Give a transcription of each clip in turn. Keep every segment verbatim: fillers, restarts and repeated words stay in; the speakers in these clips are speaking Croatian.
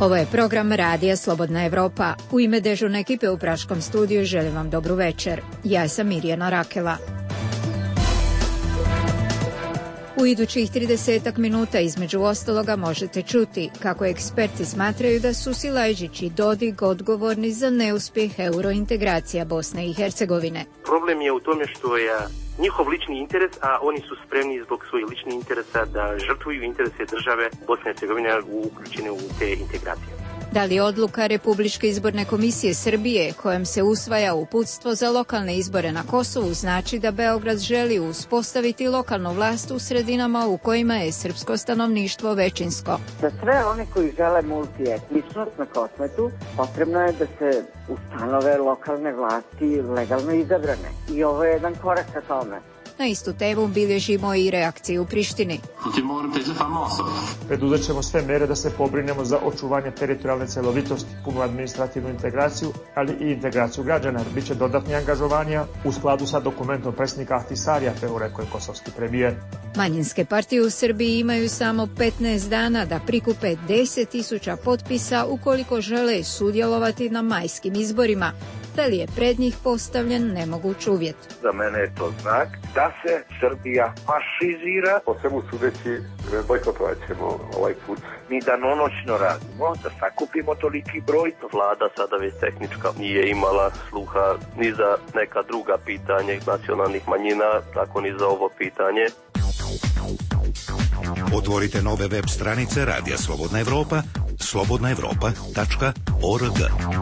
Ovo je program Radija Slobodna Evropa. U ime dežurne ekipe u Praškom studiju želim vam dobru večer. Ja sam Mirjana Rakela. U idućih tridesetak minuta između ostaloga možete čuti kako eksperti smatraju da su Silajđić i Dodik odgovorni za neuspjeh eurointegracija Bosne i Hercegovine. Problem je u tome što je njihov lični interes, a oni su spremni zbog svojih ličnih interesa da žrtvuju interese države Bosne i Hercegovine uključene u te integracije. Da li odluka Republičke izborne komisije Srbije kojom se usvaja uputstvo za lokalne izbore na Kosovu znači da Beograd želi uspostaviti lokalnu vlast u sredinama u kojima je srpsko stanovništvo većinsko? Za sve one koji žele multietničnost na Kosmetu potrebno je da se ustanove lokalne vlasti legalno izabrane. I ovo je jedan korak ka tome. Na istu temu bilježimo i reakciju u Prištini. Preduzet ćemo sve mere da se pobrinemo za očuvanje teritorijalne celovitosti, punu administrativnu integraciju, ali i integraciju građana. Biće dodatni angažovanja u skladu sa dokumentom predsjednika Ahtisarija, te rekao je kosovski premijer. Manjinske partije u Srbiji imaju samo petnaest dana da prikupe deset tisuća potpisa ukoliko žele sudjelovati na majskim izborima. Da li je pred njih postavljen nemoguć uvjet? Za mene je to znak da se Srbija fašizira. Po svemu sudeći bojkotovat ćemo ovaj put. Mi danonoćno radimo da sakupimo toliki broj. Vlada sada već tehnička nije imala sluha ni za neka druga pitanja nacionalnih manjina, tako ni za ovo pitanje. Otvorite nove web stranice Radija Slobodna Evropa, slobodna evropa tačka org.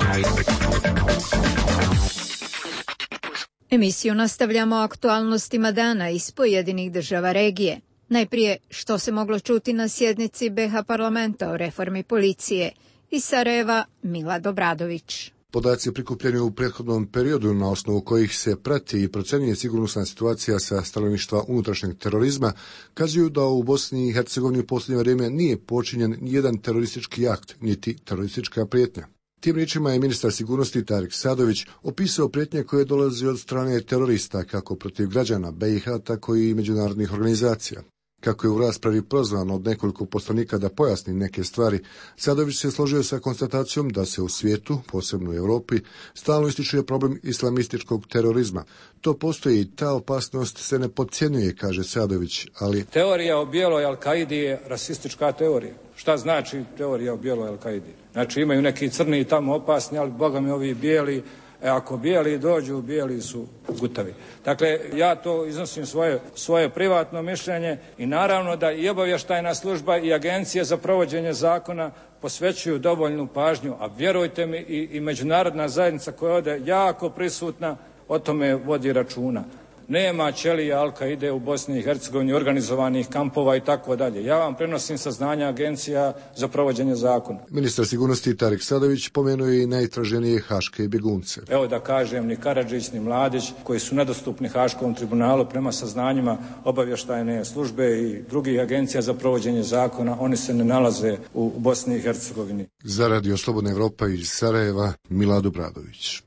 Emisiju nastavljamo aktualnostima dana iz pojedinih država regije. Najprije, što se moglo čuti na sjednici be ha parlamenta o reformi policije. Iz Sarajeva, Milad Obradović. Podaci prikupljeni u prethodnom periodu na osnovu kojih se prati i procenjuje sigurnosna situacija sa stanovišta unutrašnjeg terorizma kazuju da u Bosni i Hercegovini u posljednje vrijeme nije počinjen nijedan teroristički akt, niti teroristička prijetnja. Tim riječima je ministar sigurnosti Tarik Sadović opisao prijetnje koje dolazi od strane terorista kako protiv građana be i ha, tako i međunarodnih organizacija. Kako je u raspravi prozvan od nekoliko poslanika da pojasni neke stvari, Sadović se složio sa konstatacijom da se u svijetu, posebno u Europi, stalno ističe problem islamističkog terorizma. To postoji i ta opasnost se ne podcjenjuje, kaže Sadović, ali... Teorija o bijeloj Al-Kaidi je rasistička teorija. Šta znači teorija o bijeloj Al-Kaidi? Znači imaju neki crni tamo opasni, ali boga mi ovi bijeli, e, ako bijeli dođu, bijeli su gutavi. Dakle, ja to iznosim svoje, svoje privatno mišljenje i naravno da i obavještajna služba i agencije za provođenje zakona posvećuju dovoljnu pažnju, a vjerujte mi i, i međunarodna zajednica koja je ovdje jako prisutna o tome vodi računa. Nema ćelija Al-Kaide u Bosni i Hercegovini, organizovanih kampova i tako dalje. Ja vam prenosim saznanja agencija za provođenje zakona. Ministar sigurnosti Tarik Sadović pomenuo je i najtraženije haške bjegunce. Evo da kažem, ni Karadžić ni Mladić koji su nedostupni Haškom tribunalu prema saznanjima obavještajne službe i drugih agencija za provođenje zakona, oni se ne nalaze u Bosni i Hercegovini. Za Radio Slobodna Evropa iz Sarajeva, Milad Obradović.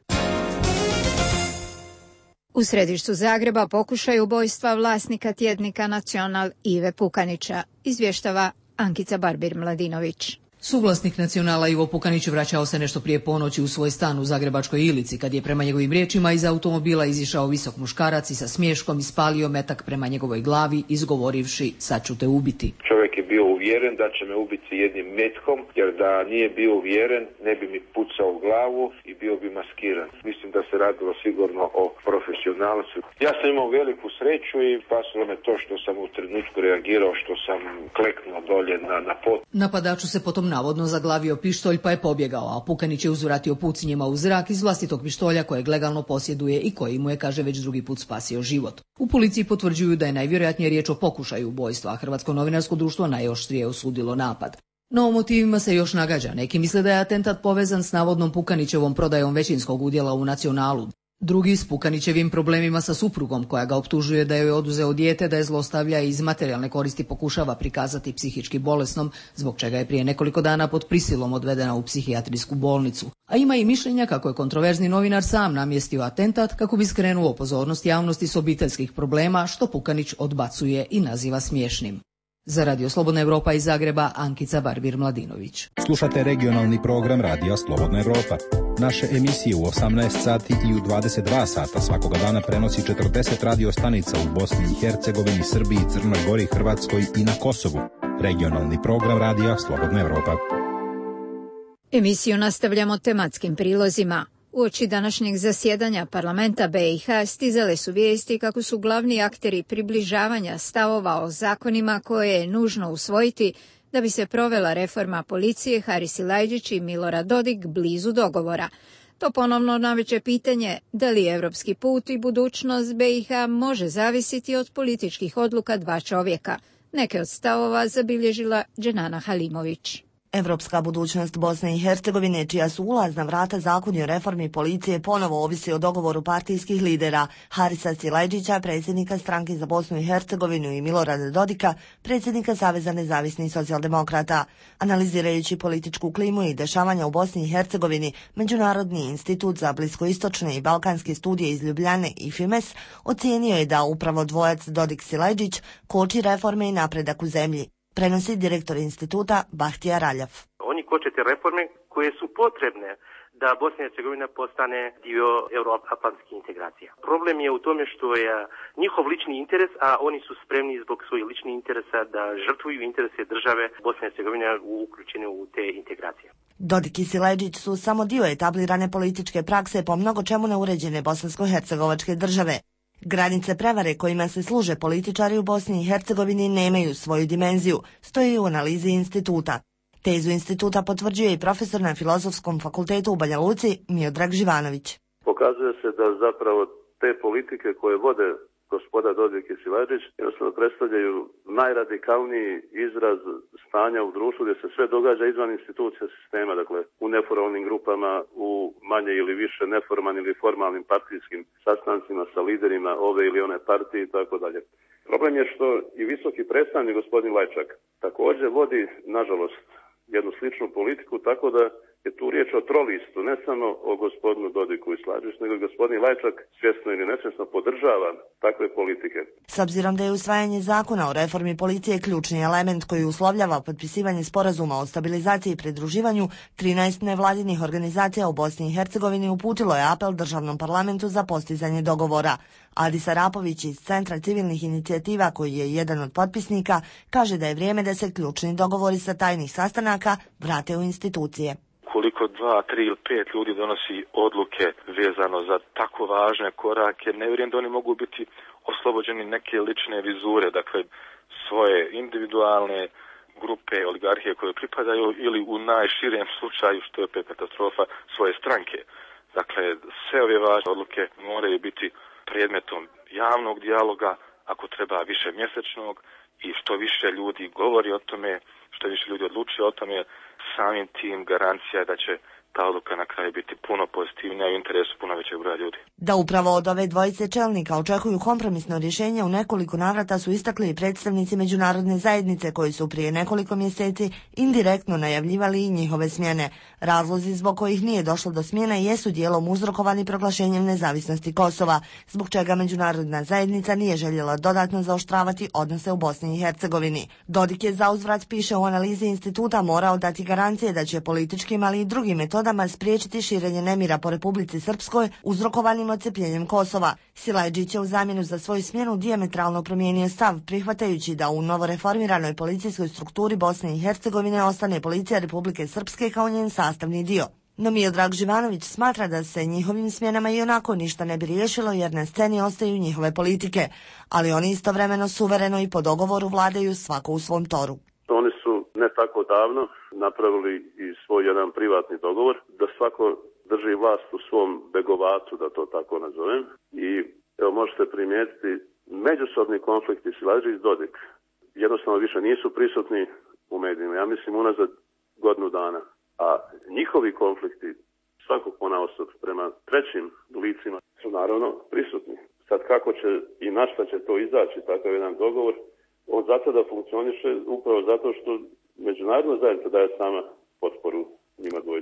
U središtu Zagreba pokušaj ubojstva vlasnika tjednika Nacional Ive Pukanića, izvještava Ankica Barbir-Mladinović. Suvlasnik Nacionala Ivo Pukanić vraćao se nešto prije ponoći u svoj stan u Zagrebačkoj Ilici, kad je prema njegovim riječima iz automobila izišao visok muškarac i sa smiješkom ispalio metak prema njegovoj glavi, izgovorivši sad ću te ubiti. Čovjek je bio uvjeren da će me ubiti jednim metkom, jer da nije bio uvjeren ne bi mi pucao u glavu i bio bi maskiran. Mislim da se radilo sigurno o profesionalcu. Ja sam imao veliku sreću i pasilo me to što sam u trenutku reagirao, što sam kleknuo dolje na, na pot. Napadaču se potom navodno zaglavio pištolj pa je pobjegao, a Pukanić je uzvratio pucnjima u zrak iz vlastitog pištolja kojeg legalno posjeduje i koji mu je, kaže, već drugi put spasio život. U policiji potvrđuju da je najvjerojatnije riječ o pokušaju ubojstva, a Hrvatsko novinarsko društvo najoštrije osudilo napad. No o motivima se još nagađa. Neki misle da je atentat povezan s navodnom Pukanićevom prodajom većinskog udjela u Nacionalu. Drugi s Pukanićevim problemima sa suprugom koja ga optužuje da joj je oduzeo dijete, da je zlostavlja i iz materijalne koristi pokušava prikazati psihički bolesnom, zbog čega je prije nekoliko dana pod prisilom odvedena u psihijatrijsku bolnicu. A ima i mišljenja kako je kontroverzni novinar sam namjestio atentat kako bi skrenuo pozornost javnosti s obiteljskih problema, što Pukanić odbacuje i naziva smiješnim. Za Radio Slobodna Evropa iz Zagreba, Ankica Barbir-Mladinović. Slušate regionalni program Radija Slobodna Evropa. Naše emisije u osamnaest sati i u dvadeset dva sata svakoga dana prenosi četrdeset radio stanica u Bosni i Hercegovini, Srbiji, Crnoj Gori, Hrvatskoj i na Kosovu. Regionalni program Radija Slobodna Evropa. Emisiju nastavljamo tematskim prilozima. Uoči današnjeg zasjedanja parlamenta B i H stizale su vijesti kako su glavni akteri približavanja stavova o zakonima koje je nužno usvojiti da bi se provela reforma policije Haris Silajdžić i Milorad Dodik blizu dogovora. To ponovno nameće pitanje da li evropski put i budućnost B i H može zavisiti od političkih odluka dva čovjeka. Neke od stavova zabilježila Dženana Halimović. Evropska budućnost Bosne i Hercegovine, čija su ulazna vrata zakoni o reformi policije, ponovo ovisi o dogovoru partijskih lidera Harisa Silajdžića, predsjednika stranke za Bosnu i Hercegovinu, i Milorada Dodika, predsjednika Saveza nezavisnih socijaldemokrata. Analizirajući političku klimu i dešavanja u Bosni i Hercegovini, Međunarodni institut za bliskoistočne i balkanske studije iz Ljubljane i FIMES ocijenio je da upravo dvojac Dodik-Silajdžić koči reforme i napredak u zemlji. Prenosi direktor instituta Bahtija Raljav. Oni koče te reforme koje su potrebne da Bosna i Hercegovina postane dio euroatlantskih integracija. Problem je u tome što je njihov lični interes, a oni su spremni zbog svojih ličnih interesa da žrtvuju interese države Bosne i Hercegovine uključene u te integracije. Dodik i Silajdžić su samo dio etablirane političke prakse po mnogo čemu neuređene bosansko-hercegovačke države. Granice prevare kojima se služe političari u Bosni i Hercegovini nemaju svoju dimenziju, stoji u analizi instituta. Tezu instituta potvrđuje i profesor na Filozofskom fakultetu u Banja Luci Miodrag Živanović. Pokazuje se da zapravo te politike koje vode gospoda Dodik i Silajdžić jednostavno predstavljaju najradikalniji izraz stanja u društvu gdje se sve događa izvan institucija sistema, dakle u neformalnim grupama, u manje ili više neformalnim ili formalnim partijskim sastancima sa liderima ove ili one partije i tako dalje. Problem je što i visoki predstavnik gospodin Lajčak također vodi, nažalost, jednu sličnu politiku, tako da je tu riječ o trolistu, ne samo o gospodinu Dodiku i Silajdžić, nego i gospodin Lajčak svjesno ili nesvjesno podržava takve politike. S obzirom da je usvajanje zakona o reformi policije ključni element koji uslovljava potpisivanje sporazuma o stabilizaciji i pridruživanju, trinaest nevladinih organizacija u Bosni i Hercegovini uputilo je apel državnom parlamentu za postizanje dogovora. Adis Arapović iz Centra civilnih inicijativa, koji je jedan od potpisnika, kaže da je vrijeme da se ključni dogovori sa tajnih sastanaka vrate u institucije. Koliko dva, tri ili pet ljudi donosi odluke vezano za tako važne korake, ne vjerujem da oni mogu biti oslobođeni neke lične vizure, dakle svoje individualne grupe, oligarhije koje pripadaju ili u najširem slučaju, što je opet katastrofa, svoje stranke. Dakle, sve ove važne odluke moraju biti predmetom javnog dijaloga, ako treba više mjesečnog, i što više ljudi govori o tome, što više ljudi odlučuje o tome, samim tim garancija da će ta odluka na kraju biti puno pozitivnija u interesu puno većeg broja ljudi. Da upravo od ove dvojice čelnika očekuju kompromisno rješenje u nekoliko navrata su istakli i predstavnici međunarodne zajednice koji su prije nekoliko mjeseci indirektno najavljivali i njihove smjene. Razlozi zbog kojih nije došlo do smjene jesu dijelom uzrokovani proglašenjem nezavisnosti Kosova, zbog čega međunarodna zajednica nije željela dodatno zaoštravati odnose u Bosni i Hercegovini. Dodik je zauzvrat, piše u analizi instituta, morao dati garancije da će političkim, ali i drugim metodama spriječiti širenje nemira po Republici Srpskoj uzrokovanim odcepljenjem Kosova. Silajdžić je u zamjenu za svoju smjenu dijametralno promijenio stav, prihvatajući da u novoreformiranoj policijskoj strukturi Bosne i Hercegovine ostane policija Republike Srpske kao njen sastavni dio. No Miodrag Živanović smatra da se njihovim smjenama i onako ništa ne bi riješilo jer na sceni ostaju njihove politike, ali oni istovremeno suvereno i po dogovoru vladaju svako u svom toru. Oni su ne tako davno napravili i svoj jedan privatni dogovor da svako drži vlast u svom begovatu, da to tako nazovem. I evo možete primijetiti međusobni konflikti Silajdžić i Dodik jednostavno više nisu prisutni u medijima. Ja mislim unazad godinu dana. A njihovi konflikti svakog ponaosob prema trećim licima su naravno prisutni. Sad kako će i na šta će to izaći takav jedan dogovor, on zato da funkcioniše upravo zato što međunarodna zajednica daje sama potporu njima dvojici.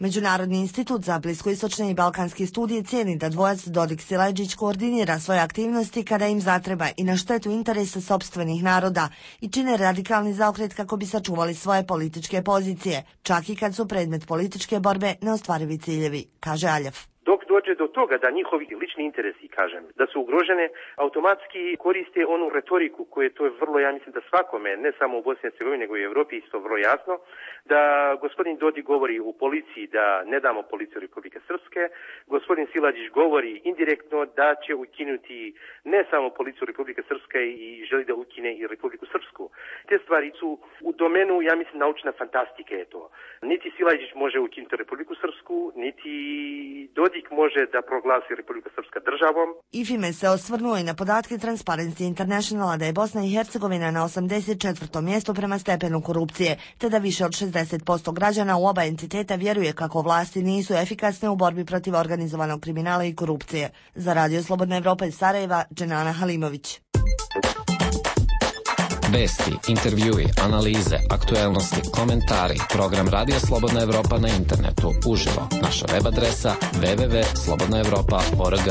Međunarodni institut za bliskoistočne i balkanske studije cijeni da dvojac Dodik-Silajdžić koordinira svoje aktivnosti kada im zatreba i na štetu interesa sopstvenih naroda i čine radikalni zaokret kako bi sačuvali svoje političke pozicije, čak i kad su predmet političke borbe neostvarivi ciljevi, kaže Aljav. Dok dođe do toga da njihovi lični interesi, kažem, da su ugrožene, automatski koriste onu retoriku koju to je vrlo, ja mislim da svakome, ne samo u Bosni i Hercegovini, nego i u Evropi isto vrlo jasno, da gospodin Dodik govori u policiji da ne damo policiju Republike Srpske, gospodin Silajdžić govori indirektno da će ukinuti ne samo policiju Republike Srpske i želi da ukine i Republiku Srpsku. Te stvari su u domenu, ja mislim, naučna fantastika je to. Niti Silajdžić može ukinuti Republiku Srpsku, niti Dodik može da proglasi Republika Srpska državom. IFIME se osvrnuo i na podatke Transparency Internationala da je Bosna i Hercegovina na osamdeset četvrtom mjestu prema stepenu korupcije, te da više od šezdeset posto građana u oba entiteta vjeruje kako vlasti nisu efikasne u borbi protiv organizovanog kriminala i korupcije. Za Radio Slobodna Evropa iz Sarajeva, Dženana Halimović. Vesti, intervjui, analize, aktuelnosti, komentari, program Radija Slobodna Evropa na internetu, uživo, naša web adresa w w w tačka slobodna evropa tačka org.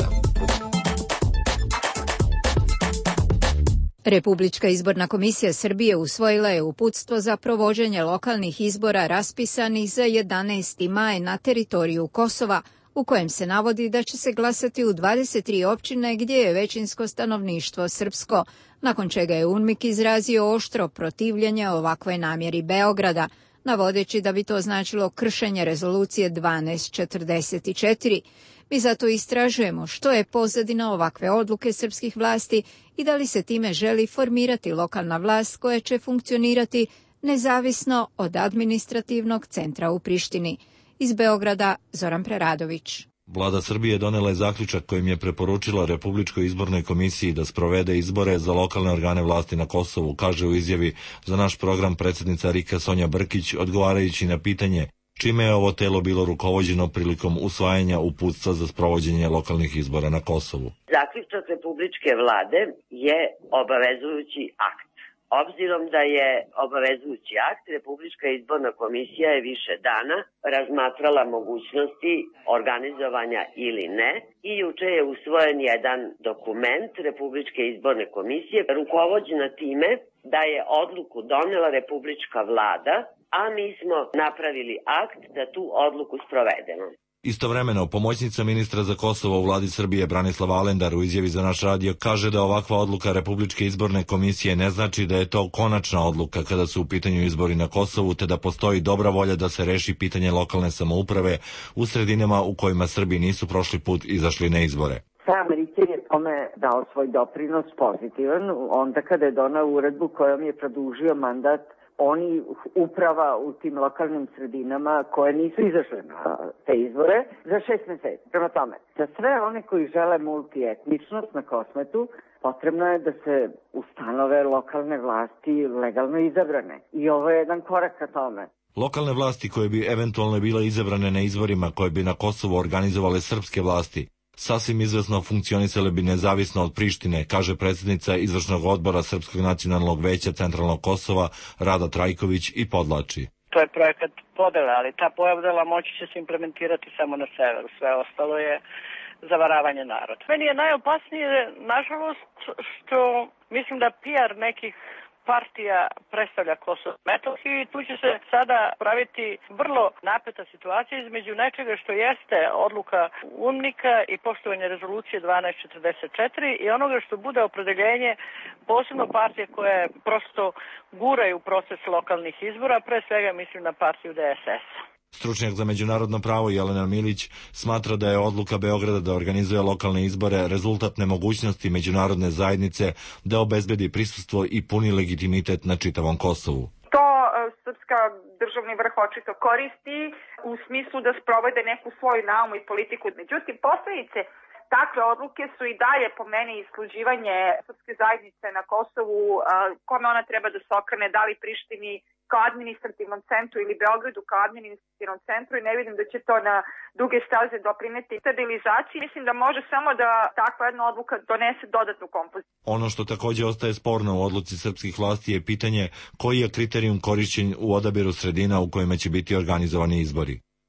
Republička izborna komisija Srbije usvojila je uputstvo za provođenje lokalnih izbora raspisanih za jedanaesti maj na teritoriju Kosova, u kojem se navodi da će se glasati u dvadeset tri općine gdje je većinsko stanovništvo srpsko, nakon čega je UNMIK izrazio oštro protivljenje ovakvoj namjeri Beograda, navodeći da bi to značilo kršenje rezolucije dvanaest četrdeset četiri. Mi zato istražujemo što je pozadina ovakve odluke srpskih vlasti i da li se time želi formirati lokalna vlast koja će funkcionirati nezavisno od administrativnog centra u Prištini. Iz Beograda, Zoran Preradović. Vlada Srbije donela je zaključak kojim je preporučila Republičkoj izbornoj komisiji da sprovede izbore za lokalne organe vlasti na Kosovu, kaže u izjavi za naš program predsjednica Rika Sonja Brkić, odgovarajući na pitanje čime je ovo telo bilo rukovođeno prilikom usvajanja uputstva za sprovođenje lokalnih izbora na Kosovu. Zaključak Republičke vlade je obavezujući akt. Obzirom da je obavezujući akt, Republička izborna komisija je više dana razmatrala mogućnosti organizovanja ili ne i juče je usvojen jedan dokument Republičke izborne komisije rukovođena time da je odluku donela Republička vlada, a mi smo napravili akt da tu odluku sprovedemo. Istovremeno, pomoćnica ministra za Kosovo u vladi Srbije Branislava Alendar u izjavi za naš radio kaže da ovakva odluka Republičke izborne komisije ne znači da je to konačna odluka kada su u pitanju izbori na Kosovu, te da postoji dobra volja da se reši pitanje lokalne samouprave u sredinama u kojima Srbi nisu prošli put izašli na izbore. Sam Riker je tome dao svoj doprinos pozitivan, onda kada je donao uredbu kojom je produžio mandat oni uprava u tim lokalnim sredinama koje nisu izašle na te izbore za šest mjeseci. Prema tome, za sve one koji žele multietničnost na Kosmetu, potrebno je da se ustanove lokalne vlasti legalno izabrane. I ovo je jedan korak ka tome. Lokalne vlasti koje bi eventualno bile izabrane na izborima koje bi na Kosovu organizovale srpske vlasti sasvim izvesno funkcionisale bi nezavisno od Prištine, kaže predsjednica izvršnog odbora Srpskog nacionalnog veća Centralnog Kosova Rada Trajković i podlači. To je projekat podele, ali ta podela moći će se implementirati samo na severu. Sve ostalo je zavaravanje naroda. Meni je najopasnije, nažalost, što mislim da P R nekih partija predstavlja Kosovo i Metohiju i tu će se sada praviti vrlo napeta situacija između nečega što jeste odluka UNMIK-a i poštovanje rezolucije dvanaest četrdeset četiri i onoga što bude opredeljenje posebno partije koje prosto guraju proces lokalnih izbora, pre svega mislim na partiju D S S. Stručnjak za međunarodno pravo Jelena Milić smatra da je odluka Beograda da organizuje lokalne izbore rezultat nemogućnosti međunarodne zajednice da obezbedi prisustvo i puni legitimitet na čitavom Kosovu. To srpska državni vrh očito koristi u smislu da sprovode neku svoju naumu i politiku. Međutim, posledice takve odluke su i dalje po meni isključivanje srpske zajednice na Kosovu, kome ona treba da se okrene, da li Prištini kao administrativnom centru ili Beogradu kao administrativnom centru i ne vidim da će to na duge staze doprineti stabilizaciji. Mislim da može samo da takva jedna odluka donese dodatnu kompoziciju. Ono što također ostaje sporno u odluci srpskih vlasti je pitanje koji je kriterijum korišćen u odabiru sredina u kojima će biti organizovani izbori.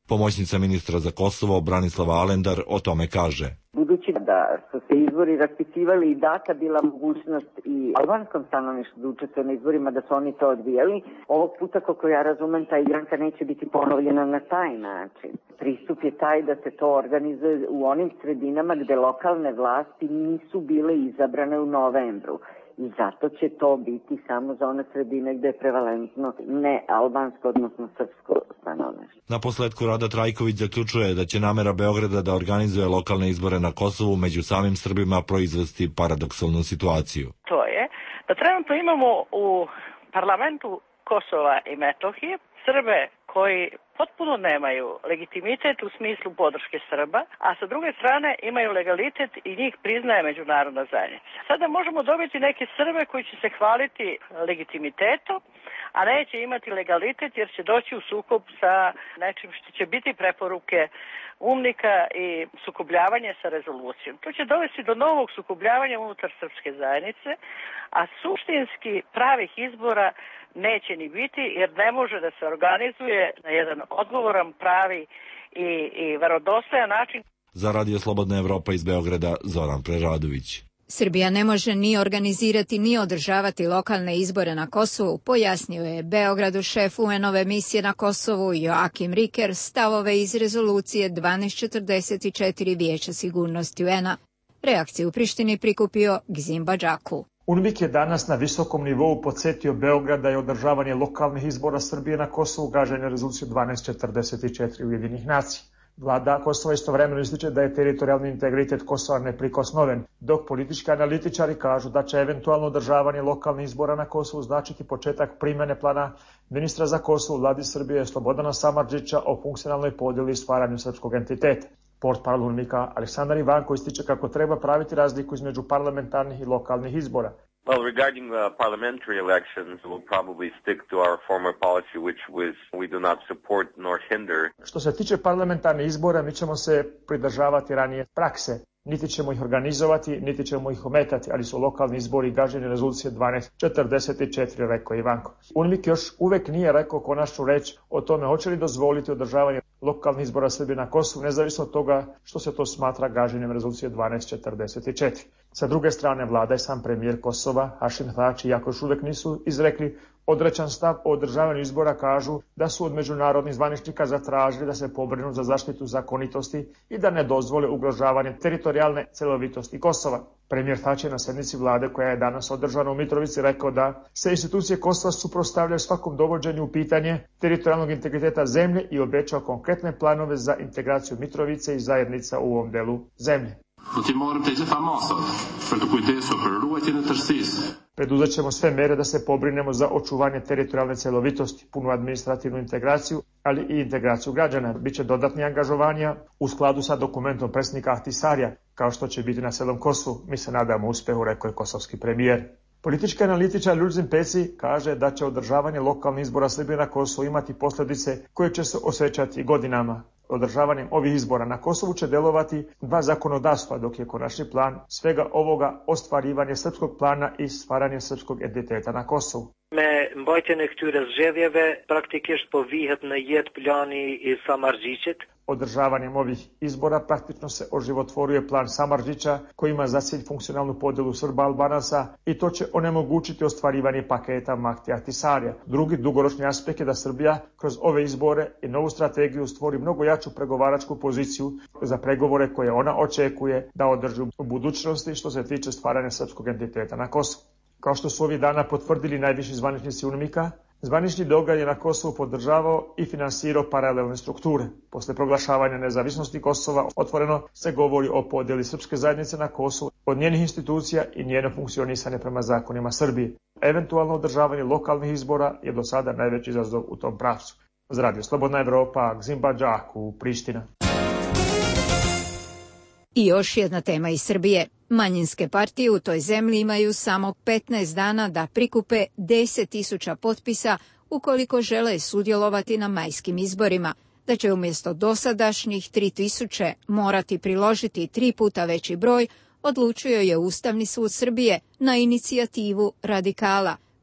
Pomoćnica ministra za Kosovo Branislava Alendar o tome kaže. Budući da su se izbori raspisivali i data bila mogućnost i albanskom stanovništvu da učestvuje na izborima, da su oni to odbijali, ovog puta, kako ja razumem, ta igranka neće biti ponovljena na taj način. Pristup je taj da se to organizuje u onim sredinama gde lokalne vlasti nisu bile izabrane u novembru. I zato će to biti samo za one sredine gde je prevalentno ne albansko, odnosno srpsko stanovništvo. Na posledku Rada Trajković zaključuje da će namera Beograda da organizuje lokalne izbore na Kosovu među samim Srbima proizvesti paradoksalnu situaciju. To je da trenutno imamo u parlamentu Kosova i Metohije Srbe koji potpuno nemaju legitimitet u smislu podrške Srba, a sa druge strane imaju legalitet i njih priznaje međunarodna zajednica. Sada možemo dobiti neke Srbe koji će se hvaliti legitimitetom, a neće imati legalitet jer će doći u sukob sa nečim što će biti preporuke umnika i sukobljavanje sa rezolucijom. To će dovesti do novog sukobljavanja unutar srpske zajednice, a suštinski pravih izbora neće ni biti jer ne može da se organizuje na jedan odgovoran, pravi i, i verodostojan način. Za Radio Slobodna Evropa iz Beograda, Zoran Preradović. Srbija ne može ni organizirati ni održavati lokalne izbore na Kosovu, pojasnio je Beogradu šef U N-ove misije na Kosovu Joakim Riker stavove iz rezolucije dvanaest četrdeset četiri Vijeća sigurnosti U N-a. Reakciju u Prištini prikupio Gzim Badžaku. UNMIK je danas na visokom nivou podsjetio Beograd da je održavanje lokalnih izbora Srbije na Kosovu gaženje rezoluciju dvanaest četrdeset četiri Ujedinjenih nacija. Vlada Kosova istovremeno ističe da je teritorijalni integritet Kosova neprikosnoven, dok politički analitičari kažu da će eventualno održavanje lokalnih izbora na Kosovu značiti početak primjene plana ministra za Kosovo u vladi Srbije Slobodana Samardžića o funkcionalnoj podjeli i stvaranju srpskog entiteta. Portparol UNMIK-a Aleksandar Ivanko ističe kako treba praviti razliku između parlamentarnih i lokalnih izbora. Well, regarding the parliamentary elections, we'll probably stick to our former policy, which was we do not support nor hinder. Što se tiče parlamentarnih izbora, mi ćemo se pridržavati ranije prakse. Niti ćemo ih organizovati, niti ćemo ih ometati, ali su lokalni izbori gaženje rezolucije dvanaest četrdeset četiri, rekao Ivanko. UNMIK još uvek nije rekao konačnu reč o tome hoće li dozvoliti održavanje lokalnih izbora Srbije na Kosovu, nezavisno od toga što se to smatra gaženjem rezolucije dvanaest četrdeset četiri. Sa druge strane, vlada i sam premijer Kosova, Hašim Tači, iako još uvek nisu izrekli određen stav o održavanju izbora, kažu da su od međunarodnih zvaničnika zatražili da se pobrinu za zaštitu zakonitosti i da ne dozvole ugrožavanje teritorijalne celovitosti Kosova. Premijer Tači na sednici vlade koja je danas održana u Mitrovici rekao da se institucije Kosova suprotstavljaju svakom dovođenju u pitanje teritorijalnog integriteta zemlje i obećao konkretne planove za integraciju Mitrovice i zajednica u ovom delu zemlje. Preduzet ćemo sve mere da se pobrinemo za očuvanje teritorijalne celovitosti, punu administrativnu integraciju, ali i integraciju građana. Biće dodatni angažovanja u skladu sa dokumentom predsjednika Ahtisarija, kao što će biti na celom Kosovu. Mi se nadamo uspehu, rekao je kosovski premijer. Politički analitičar Ljuzin Peci kaže da će održavanje lokalnih izbora Srbije na Kosovu imati posljedice koje će se osjećati godinama. Održavanjem ovih izbora na Kosovu će delovati dva zakonodavstva, dok je konačni plan svega ovoga ostvarivanje srpskog plana i stvaranje srpskog entiteta na Kosovu. Me mbajtjen e këtyre zgjedhjeve praktikisht po vihet në jetë plani i Samardžićit. Održavanjem ovih izbora praktično se oživotvoruje plan Samardžića koji ima za cilj funkcionalnu podjelu Srba Albanaca i to će onemogućiti ostvarivanje paketa Mahti Ahtisarija. Drugi dugoročni aspekt je da Srbija kroz ove izbore i novu strategiju stvori mnogo jaču pregovaračku poziciju za pregovore koje ona očekuje da održi u budućnosti što se tiče stvaranja srpskog entiteta na Kosovu. Kao što su ovih dana potvrdili najviši zvaničnici UNMIK-a, zvanični događaj je na Kosovu podržavao i finansirao paralelne strukture. Posle proglašavanja nezavisnosti Kosova otvoreno se govori o podjeli srpske zajednice na Kosovu od njenih institucija i njeno funkcionisanje prema zakonima Srbije. Eventualno održavanje lokalnih izbora je do sada najveći izazov u tom pravcu. Za Radio Slobodna Evropa, Gzim Badžaku, Priština. I još jedna tema iz Srbije. Manjinske partije u toj zemlji imaju samo petnaest dana da prikupe deset tisuća potpisa ukoliko žele sudjelovati na majskim izborima, da će umjesto dosadašnjih tri tisuće morati priložiti tri puta veći broj, odlučio je Ustavni sud Srbije na inicijativu radikala,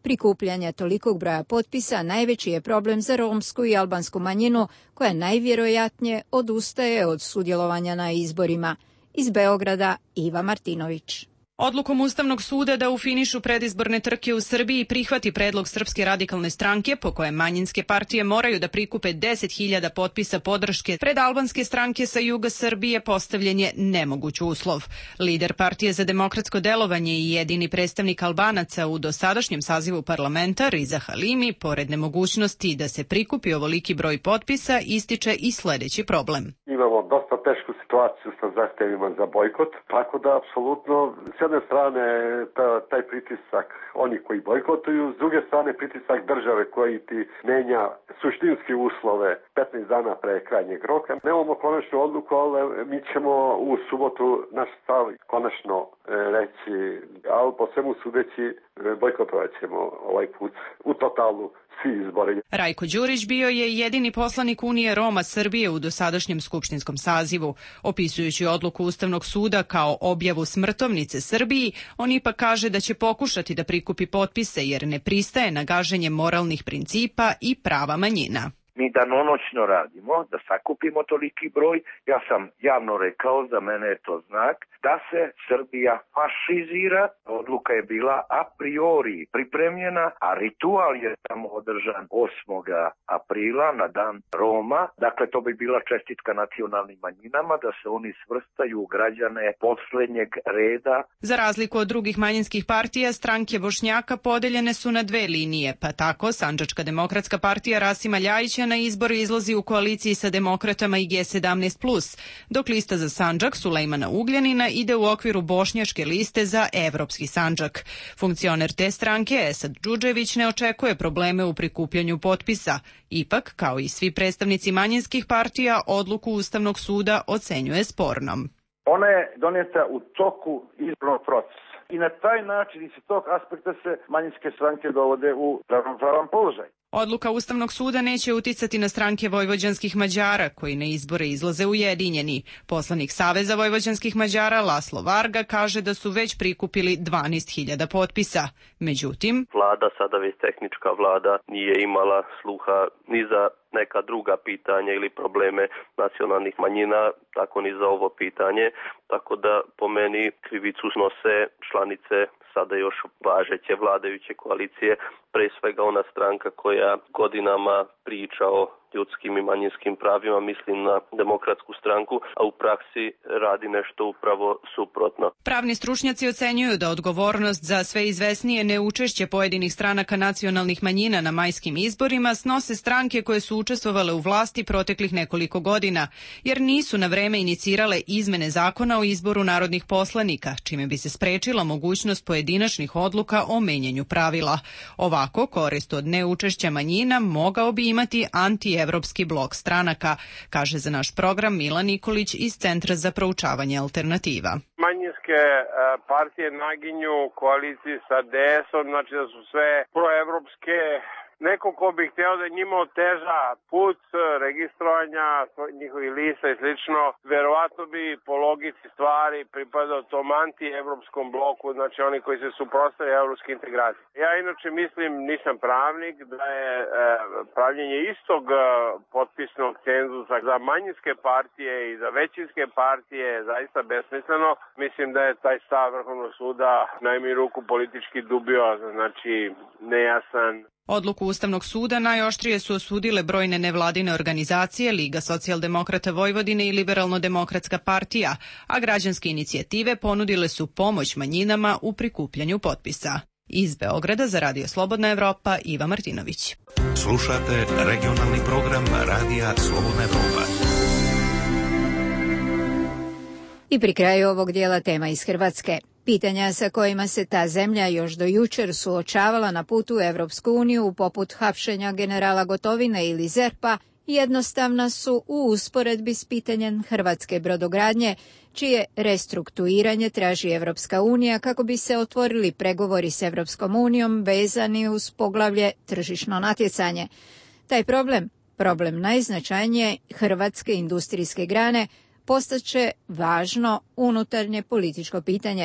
prikupljanja tolikog broja potpisa najveći je problem za romsku i albansku manjinu, koja najvjerojatnije odustaje od sudjelovanja na izborima. Iz Beograda Iva Martinović. Odlukom Ustavnog suda da u finišu predizborne trke u Srbiji prihvati predlog Srpske radikalne stranke po kojem manjinske partije moraju da prikupe deset hiljada potpisa podrške pred albanske stranke sa juga Srbije postavljen je nemoguć uslov. Lider Partije za demokratsko delovanje i jedini predstavnik Albanaca u dosadašnjem sazivu parlamenta Riza Halimi, pored nemogućnosti da se prikupi ovoliki broj potpisa, ističe i sljedeći problem. Imamo dosta tešku situaciju sa zahtevima za bojkot, tako da apsolutno s jedne strane ta, taj pritisak oni koji bojkotuju, s druge strane pritisak države koji ti menja suštinski uslove petnaest dana pre krajnjeg roka. Nemamo konačnu odluku, ali mi ćemo u subotu naš stav konačno e, reći, ali po svemu sudeći e, bojkotovat ćemo ovaj put u totalu svi izbori. Rajko Đurić bio je jedini poslanik Unije Roma Srbije u dosadašnjem skupštinskom sazivu. Opisujući odluku Ustavnog suda kao objavu smrtovnice Srbiji, on ipak kaže da će pokušati da prikupi potpise jer ne pristaje na gaženje moralnih principa i prava manjina. Mi danonoćno radimo da sakupimo toliki broj. Ja sam javno rekao, za mene je to znak da se Srbija fašizira. Odluka je bila a priori pripremljena, a ritual je tamo održan osmog aprila na dan Roma. Dakle, to bi bila čestitka nacionalnim manjinama da se oni svrstaju u građane posljednjeg reda. Za razliku od drugih manjinskih partija, stranke Bošnjaka podeljene su na dve linije, pa tako Sandžačka demokratska partija Rasima Ljajića na izbor izlazi u koaliciji sa demokratama i G sedamnaest plus, dok lista za Sandžak Sulejmana Ugljanina ide u okviru bošnjačke liste za Evropski Sandžak. Funkcioner te stranke Esad Đuđević ne očekuje probleme u prikupljanju potpisa. Ipak, kao i svi predstavnici manjinskih partija, odluku Ustavnog suda ocenjuje spornom. Ona je donijeta u toku izbornog procesa i na taj način i sa tog aspekta se manjinske stranke dovode u ravnopravan položaj. Odluka Ustavnog suda neće uticati na stranke vojvođanskih Mađara, koji na izbore izlaze ujedinjeni. Poslanik Saveza vojvođanskih Mađara Laslo Varga kaže da su već prikupili dvanaest hiljada potpisa. Međutim, vlada, sada već tehnička vlada, nije imala sluha ni za neka druga pitanja ili probleme nacionalnih manjina, tako ni za ovo pitanje. Tako da po meni krivicu snose članice sada još važeće vladajuće koalicije, pre svega ona stranka koja godinama priča o ljudskim i manjinskim pravima, mislim na demokratsku stranku, a u praksi radi nešto upravo suprotno. Pravni stručnjaci ocenjuju da odgovornost za sve izvesnije neučešće pojedinih stranaka nacionalnih manjina na majskim izborima snose stranke koje su učestvovale u vlasti proteklih nekoliko godina, jer nisu na vreme inicirale izmene zakona o izboru narodnih poslanika, čime bi se sprečila mogućnost pojedinačnih odluka o menjanju pravila. Ovako, korist od neučešća manjina mogao bi imati antievropski blok stranaka, kaže za naš program Milan Nikolić iz Centra za proučavanje alternativa. Manjinske partije naginju koaliciji sa D S-om, znači da su sve proevropske. Neko ko bi hteo da njima oteža put registrovanja njihovih lista i slično, verovatno bi po logici stvari pripadao tom anti-evropskom bloku, znači oni koji se suprotstavljaju evropske integracije. Ja inače mislim, nisam pravnik, da je e, pravljenje istog e, potpisnog cenzusa za manjinske partije i za većinske partije zaista besmisleno. Mislim da je taj stav Vrhovnog suda najmanje ruku politički dubiozan, znači nejasan. Odluku Ustavnog suda najoštrije su osudile brojne nevladine organizacije, Liga socijaldemokrata Vojvodine i Liberalno-demokratska partija, a građanske inicijative ponudile su pomoć manjinama u prikupljanju potpisa. Iz Beograda za Radio Slobodna Evropa, Iva Martinović. Slušate regionalni program Radija Slobodna Evropa. I pri kraju ovog dijela tema iz Hrvatske. Pitanja sa kojima se ta zemlja još do jučer suočavala na putu u Evropsku uniju, poput hapšenja generala Gotovine ili Zerpa, jednostavna su u usporedbi s pitanjem hrvatske brodogradnje, čije restrukturiranje traži Evropska unija kako bi se otvorili pregovori s Evropskom unijom vezani uz poglavlje tržišno natjecanje. Taj problem, problem najznačajnije hrvatske industrijske grane, postaće važno unutarnje političko pitanje.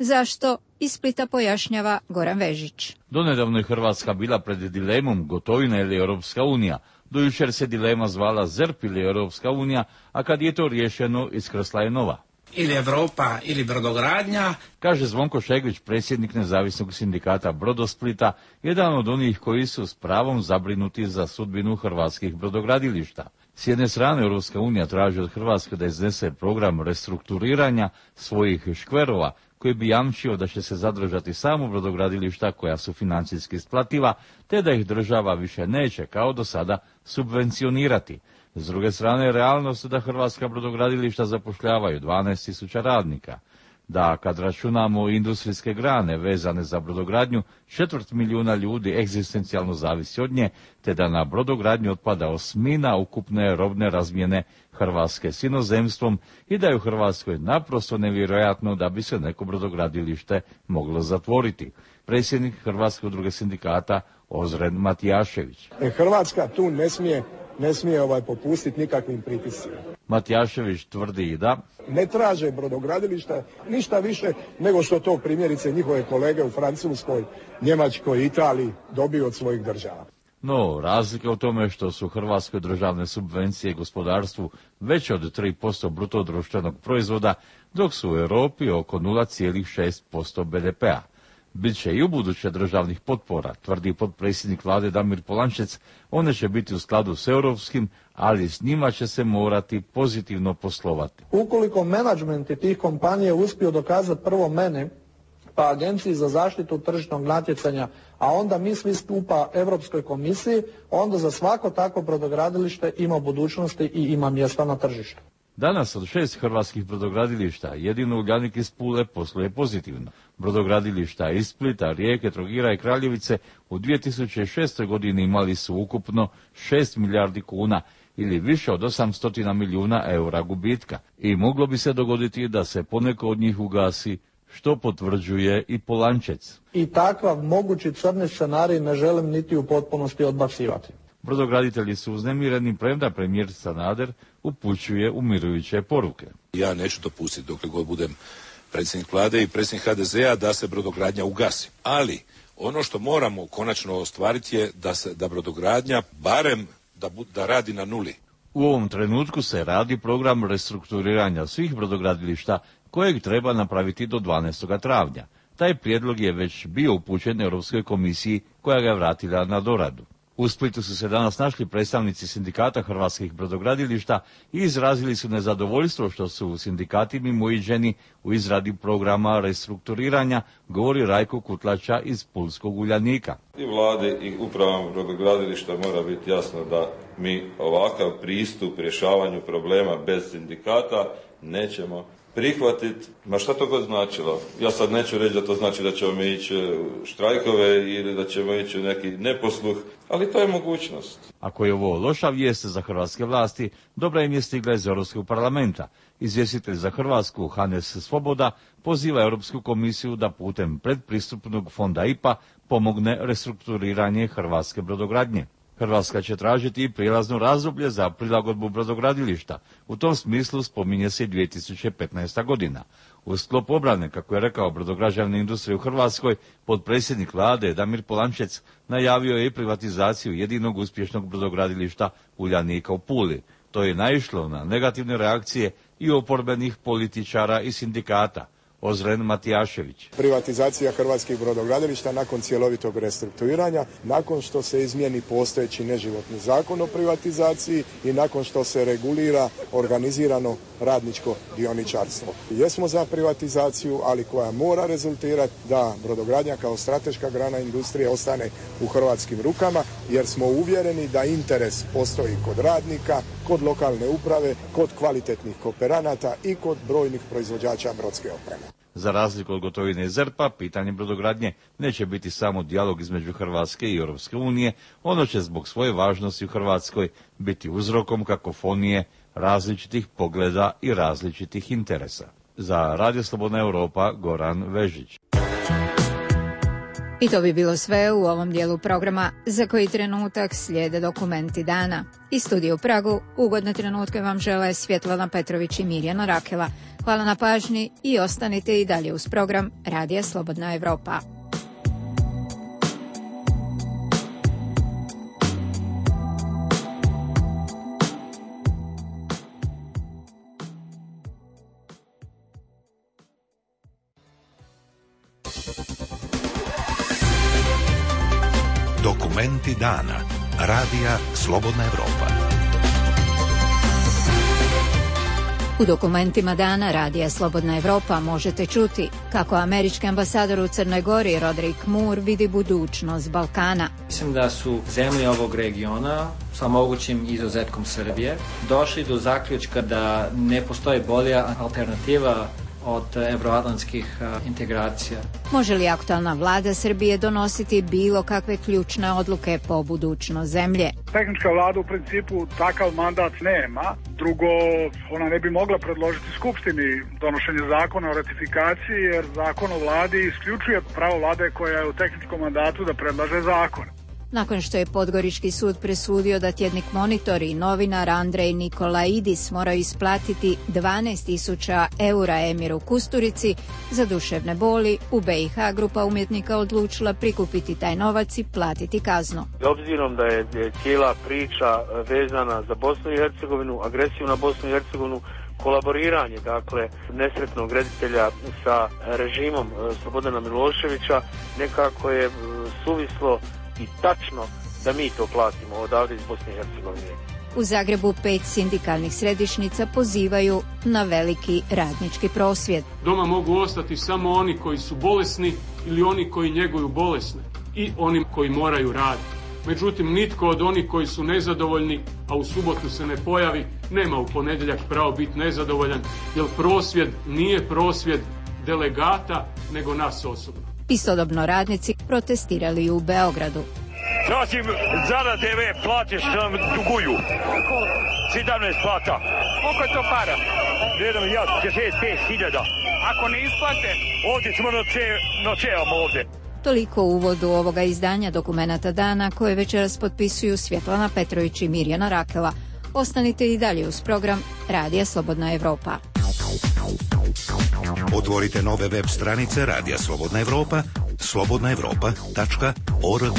Zašto? Iz Splita pojašnjava Goran Vežić. Donedavno je Hrvatska bila pred dilemom Gotovina ili Europska unija. Do jučer se dilema zvala Z E R P ili Europska unija, a kad je to riješeno, iskrsla je nova. Ili Evropa ili brodogradnja, kaže Zvonko Šeglić, predsjednik nezavisnog sindikata Brodosplita, jedan od onih koji su s pravom zabrinuti za sudbinu hrvatskih brodogradilišta. S jedne strane, Europska unija traži od Hrvatske da iznese program restrukturiranja svojih škverova, koji bi jamčio da će se zadržati samo brodogradilišta koja su financijski isplativa, te da ih država više neće, kao do sada, subvencionirati. S druge strane, realnost je da hrvatska brodogradilišta zapošljavaju dvanaest tisuća radnika, da kad računamo industrijske grane vezane za brodogradnju, četvrt milijuna ljudi egzistencijalno zavisi od nje, te da na brodogradnju otpada osmina ukupne robne razmjene Hrvatske s inozemstvom i da je u Hrvatskoj naprosto nevjerojatno da bi se neko brodogradilište moglo zatvoriti. Predsjednik Hrvatske udruge sindikata Ozren Matijašević. Hrvatska tu ne smije ne smije ovaj popustiti nikakvim pritiscima. Matijašević tvrdi i da ne traže brodogradilišta ništa više nego što to primjerice njihove kolege u Francuskoj, Njemačkoj, Italiji dobiju od svojih država. No, razlika u tome što su hrvatske državne subvencije gospodarstvu veće od tri posto bruto društvenog proizvoda, dok su u Europi oko nula zarez šest posto be de pea. Biće i u buduće državnih potpora, tvrdi potpredsjednik vlade Damir Polančec. One će biti u skladu s europskim, ali s njima će se morati pozitivno poslovati. Ukoliko menadžmenti tih kompanija uspiju dokazati prvo mene, pa Agenciji za zaštitu tržišnog natjecanja, a onda mi svi skupa Europskoj komisiji, onda za svako takvo brodogradilište ima budućnosti i ima mjesta na tržištu. Danas od šest hrvatskih brodogradilišta jedino Uljanik iz Pule posluje pozitivno. Brodogradilišta iz Splita, Rijeke, Trogira i Kraljevice u dvije tisuće šestoj godini imali su ukupno šest milijardi kuna ili više od osamsto milijuna eura gubitka. I moglo bi se dogoditi da se poneko od njih ugasi, što potvrđuje i Polančec. I takav mogući crni scenarij ne želim niti u potpunosti odbacivati. Brodograditelji su uznemireni, premda premijer Sanader upućuje umirujuće poruke. Ja neću dopustiti dokle god budem predsjednik vlade i predsjednik ha de zea da se brodogradnja ugasi. Ali ono što moramo konačno ostvariti je da se da brodogradnja barem da, da radi na nuli. U ovom trenutku se radi program restrukturiranja svih brodogradilišta kojeg treba napraviti do dvanaestog travnja. Taj prijedlog je već bio upućen Europskoj komisiji koja ga je vratila na doradu. U Splitu su se danas našli predstavnici sindikata hrvatskih brodogradilišta i izrazili su nezadovoljstvo što su sindikati mimoiđeni u izradi programa restrukturiranja, govori Rajko Kutlača iz Pulskog Uljanika. I vlade i upravama brodogradilišta mora biti jasno da mi ovakav pristup rješavanju problema bez sindikata nećemo prihvatiti, ma šta to god značilo. Ja sad neću reći da to znači da ćemo ići u štrajkove ili da ćemo ići u neki neposluh, ali to je mogućnost. Ako je ovo loša vijest za hrvatske vlasti, dobra im je stigla iz Europskog parlamenta. Izvjestitelj za Hrvatsku Hannes Svoboda poziva Europsku komisiju da putem predpristupnog fonda I P A pomogne restrukturiranje hrvatske brodogradnje. Hrvatska će tražiti i prijelazno razdoblje za prilagodbu brodogradilišta. U tom smislu spominje se i dvije tisuće petnaesta godina. U sklopu obrane, kako je rekao brodograđevne industrije u Hrvatskoj, potpredsjednik vlade Damir Polančec najavio je i privatizaciju jedinog uspješnog brodogradilišta Uljanika u Puli. To je naišlo na negativne reakcije i oporbenih političara i sindikata. Ozren Matijašević. Privatizacija hrvatskih brodogradilišta nakon cjelovitog restrukturiranja, nakon što se izmijeni postojeći neživotni zakon o privatizaciji i nakon što se regulira organizirano radničko dioničarstvo. Jesmo za privatizaciju, ali koja mora rezultirati da brodogradnja kao strateška grana industrije ostane u hrvatskim rukama, jer smo uvjereni da interes postoji kod radnika, kod lokalne uprave, kod kvalitetnih kooperanata i kod brojnih proizvođača brodske opreme. Za razliku od Gotovine i Z E R P-a, pitanje brodogradnje neće biti samo dijalog između Hrvatske i Europske unije, ono će zbog svoje važnosti u Hrvatskoj biti uzrokom kakofonije različitih pogleda i različitih interesa. Za Radio Slobodna Europa, Goran Vežić. I to bi bilo sve u ovom dijelu programa. Za koji trenutak slijede dokumenti dana. Iz studija u Pragu ugodne trenutke vam žele Svjetlana Petrović i Mirjana Rakela. Hvala na pažnji i ostanite i dalje uz program Radija Slobodna Evropa. Dokumenti dana. Radija Slobodna Evropa. U dokumentima dana Radija Slobodna Evropa možete čuti kako američki ambasador u Crnoj Gori Roderick Moore vidi budućnost Balkana. Mislim da su zemlje ovog regiona, sa mogućim izuzetkom Srbije, došli do zaključka da ne postoji bolja alternativa od evroatlantskih integracija. Može li aktualna vlada Srbije donositi bilo kakve ključne odluke po budućnost zemlje? Tehnička vlada u principu takav mandat nema. Drugo, ona ne bi mogla predložiti Skupštini donošenje zakona o ratifikaciji, jer zakon o vladi isključuje pravo vlade koja je u tehničkom mandatu da predlaže zakon. Nakon što je Podgorički sud presudio da tjednik Monitor i novinar Andrej Nikolaidis moraju isplatiti dvanaest tisuća eura Emiru Kusturici za duševne boli, u B i H grupa umjetnika odlučila prikupiti taj novac i platiti kaznu. Obzirom da je cijela priča vezana za Bosnu i Hercegovinu, agresiju na Bosnu i Hercegovinu, kolaboriranje, dakle, nesretnog reditelja sa režimom Slobodana Miloševića, nekako je suvislo i tačno da mi to platimo odavde iz Bosne i Hercegovine. U Zagrebu pet sindikalnih središnjica pozivaju na veliki radnički prosvjed. Doma mogu ostati samo oni koji su bolesni ili oni koji njeguju bolesne i oni koji moraju raditi. Međutim, nitko od onih koji su nezadovoljni, a u subotu se ne pojavi, nema u ponedjeljak pravo biti nezadovoljan, jer prosvjed nije prosvjed delegata, nego nas osobno. Istodobno radnici protestirali u Beogradu. Tražim zara te ve plate što nam duguju. sedamnaest plata. Koliko je to para? Ne znam ja, šezdeset pet hiljada. Ako ne isplate? Ovdje ćemo noćevamo ovdje. Toliko u uvodu ovoga izdanja dokumenata dana koje večeras potpisuju Svjetlana Petrović i Mirjana Rakela. Ostanite i dalje uz program Radija Slobodna Evropa. Otvorite nove web stranice Radija Slobodna Evropa, slobodna evropa tačka org.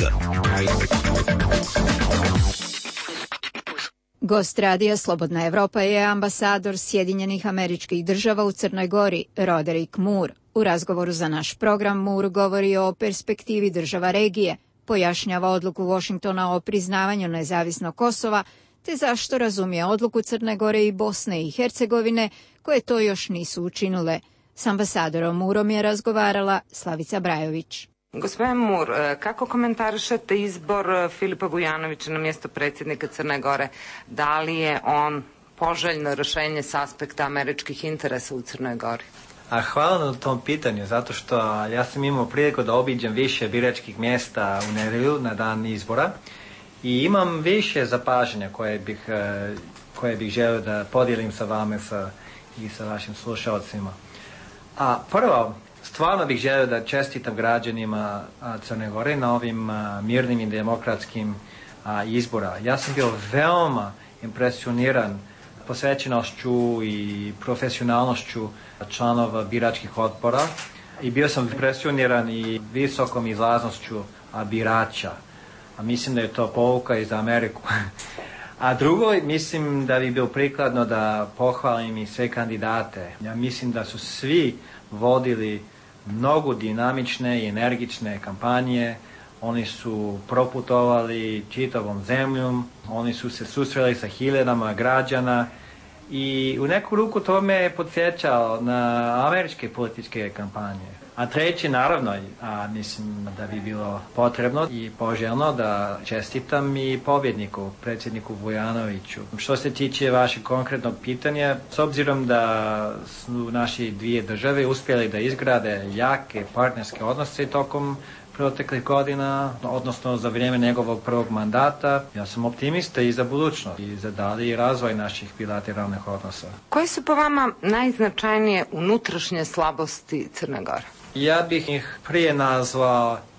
Gost Radija Slobodna Evropa je ambasador Sjedinjenih Američkih Država u Crnoj Gori, Roderick Moore. U razgovoru za naš program Moore govori o perspektivi država regije, pojašnjava odluku Washingtona o priznavanju nezavisnog Kosova, te zašto razumije odluku Crne Gore i Bosne i Hercegovine, koje to još nisu učinile. S ambasadorom Moorom je razgovarala Slavica Brajović. Gospodin Moore, kako komentarišete izbor Filipa Vujanovića na mjesto predsjednika Crne Gore? Da li je on poželjno rješenje s aspekta američkih interesa u Crnoj Gori? A hvala na tom pitanju, zato što ja sam imao priliku da obiđem više biračkih mjesta u nedelju na dan izbora i imam više zapažanja koje bih, koje bih želio da podijelim sa vama sa, i sa vašim slušalcima. A prvo, stvarno bih želio da čestitam građanima Crne Gore na ovim mirnim i demokratskim izbora. Ja sam bio veoma impresioniran posvećenošću i profesionalnošću članova biračkih odbora i bio sam impresioniran i visokom izlaznošću birača. A mislim da je to pouka i za Ameriku. A drugo, mislim da bi bilo prikladno da pohvalim i sve kandidate. Ja mislim da su svi vodili mnogo dinamične i energične kampanje. Oni su proputovali čitavom zemljom, oni su se susreli sa hiljadama građana i u neku ruku to me podsjećalo na američke političke kampanje. A treći, naravno, a mislim da bi bilo potrebno i poželjno da čestitam i pobjedniku, predsjedniku Vujanoviću. Što se tiče vašeg konkretnog pitanja, s obzirom da su naši dvije države uspjeli da izgrade jake partnerske odnose tokom proteklih godina, odnosno za vrijeme njegovog prvog mandata, ja sam optimista i za budućnost i za dalji razvoj naših bilateralnih odnosa. Koje su po vama najznačajnije unutrašnje slabosti Crne Gore? Ja bih ih prije nazvao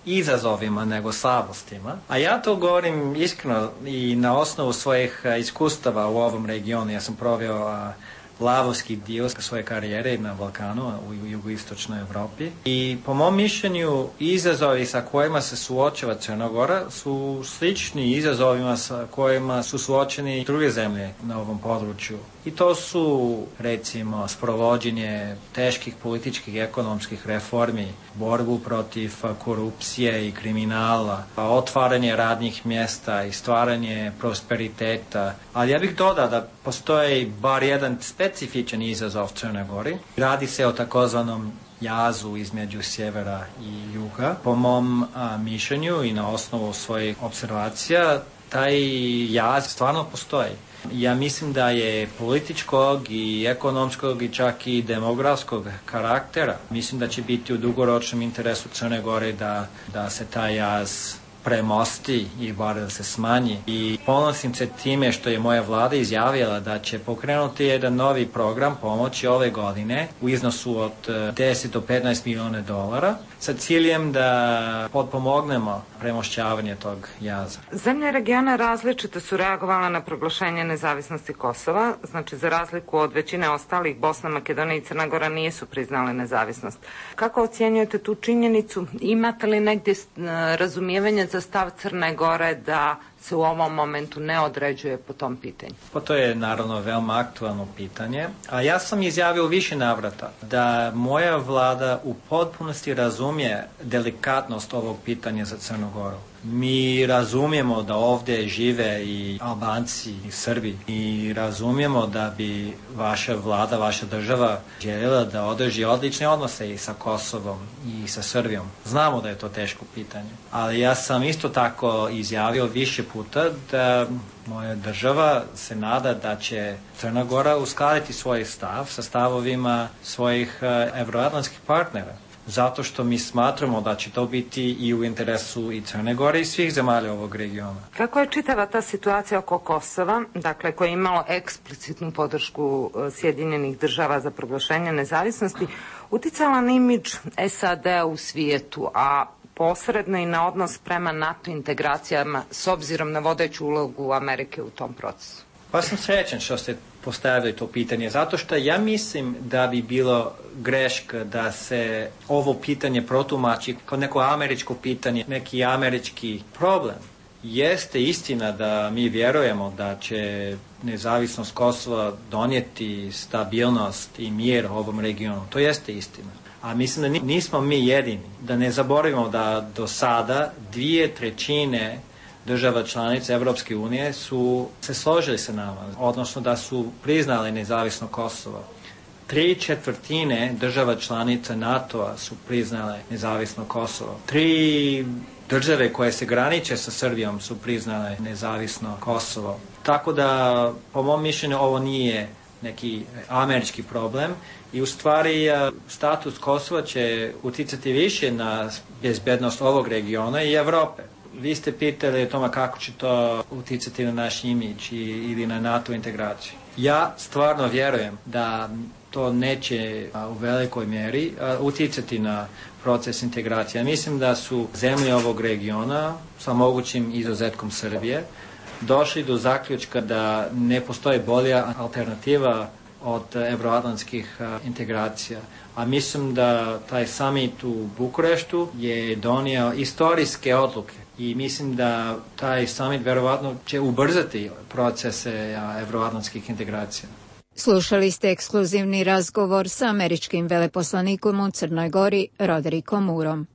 izazovima nego slabostima. A ja to govorim iskreno i na osnovu svojih iskustava u ovom regionu. Ja sam proveo lavovski dio svoje karijere na Balkanu u jugoistočnoj Evropi i po mom mišljenju izazovi sa kojima se suočava Crna Gora su slični izazovima sa kojima su suočeni druge zemlje na ovom području. I to su recimo sprovođenje teških političkih i ekonomskih reformi, borbu protiv korupcije i kriminala, otvaranje radnih mjesta i stvaranje prosperiteta. Ali ja bih dodao da postoji bar jedan specifičan izazov Crne Gori. Radi se o takozvanom jazu između sjevera i juga. Po mom a, mišljenju i na osnovu svojih observacija, taj jaz stvarno postoji. Ja mislim da je političkog i ekonomskog i čak i demografskog karaktera. Mislim da će biti u dugoročnom interesu Crne Gore da, da se taj jaz premosti i bar da se smanji. I ponosim se time što je moja vlada izjavila da će pokrenuti jedan novi program pomoći ove godine u iznosu od deset do petnaest miliona dolara sa ciljem da potpomognemo premošćavanje tog jaza. Zemlje regiona različito su reagovale na proglašenje nezavisnosti Kosova, znači za razliku od većine ostalih, Bosna, Makedonija i Crna Gora nisu priznale nezavisnost. Kako ocjenjujete tu činjenicu? Imate li negdje razumijevanje za stav Crne Gore da se u ovom momentu ne određuje po tom pitanju? Pa to je naravno veoma aktualno pitanje, a ja sam izjavio više navrata da moja vlada u potpunosti razumije delikatnost ovog pitanja za Crnu Goru. Mi razumijemo da ovdje žive i Albanci i Srbi i razumijemo da bi vaša vlada, vaša država željela da održi odlične odnose i sa Kosovom i sa Srbijom. Znamo da je to teško pitanje, ali ja sam isto tako izjavio više puta da moja država se nada da će Crna Gora uskladiti svoj stav sa stavovima svojih evroatlantskih partnera. Zato što mi smatramo da će to biti i u interesu i Crne Gore i svih zemalja ovog regiona. Kako je čitava ta situacija oko Kosova, dakle koja je imalo eksplicitnu podršku Sjedinjenih država za proglašenje nezavisnosti, uticala na imidž S A D u svijetu, a posredno i na odnos prema NATO integracijama s obzirom na vodeću ulogu Amerike u tom procesu? Pa sam srećan što ste postavili to pitanje, zato što ja mislim da bi bilo greška da se ovo pitanje protumači kao neko američko pitanje, neki američki problem. Jeste istina da mi vjerujemo da će nezavisnost Kosova donijeti stabilnost i mir u ovom regionu. To jeste istina. A mislim da nismo mi jedini. Da ne zaboravimo da do sada dvije trećine država članica Evropske unije su se složili sa nama, odnosno da su priznali nezavisno Kosovo. Tri četvrtine država članica NATO-a su priznale nezavisno Kosovo. Tri države koje se graniče sa Srbijom su priznale nezavisno Kosovo. Tako da, po mom mišljenju, ovo nije neki američki problem i u stvari status Kosova će uticati više na bezbednost ovog regiona i Evrope. Vi ste pitali o tome kako će to uticati na naš imidž ili na NATO integraciju. Ja stvarno vjerujem da to neće u velikoj mjeri uticati na proces integracije. Mislim da su zemlje ovog regiona, sa mogućim izuzetkom Srbije, došli do zaključka da ne postoji bolja alternativa od evroatlantskih integracija. A mislim da taj summit u Bukureštu je donio istorijske odluke i mislim da taj summit verovatno će ubrzati procese evroatlantskih integracija. Slušali ste ekskluzivni razgovor sa američkim veleposlanikom u Crnoj Gori, Roderikom Murom.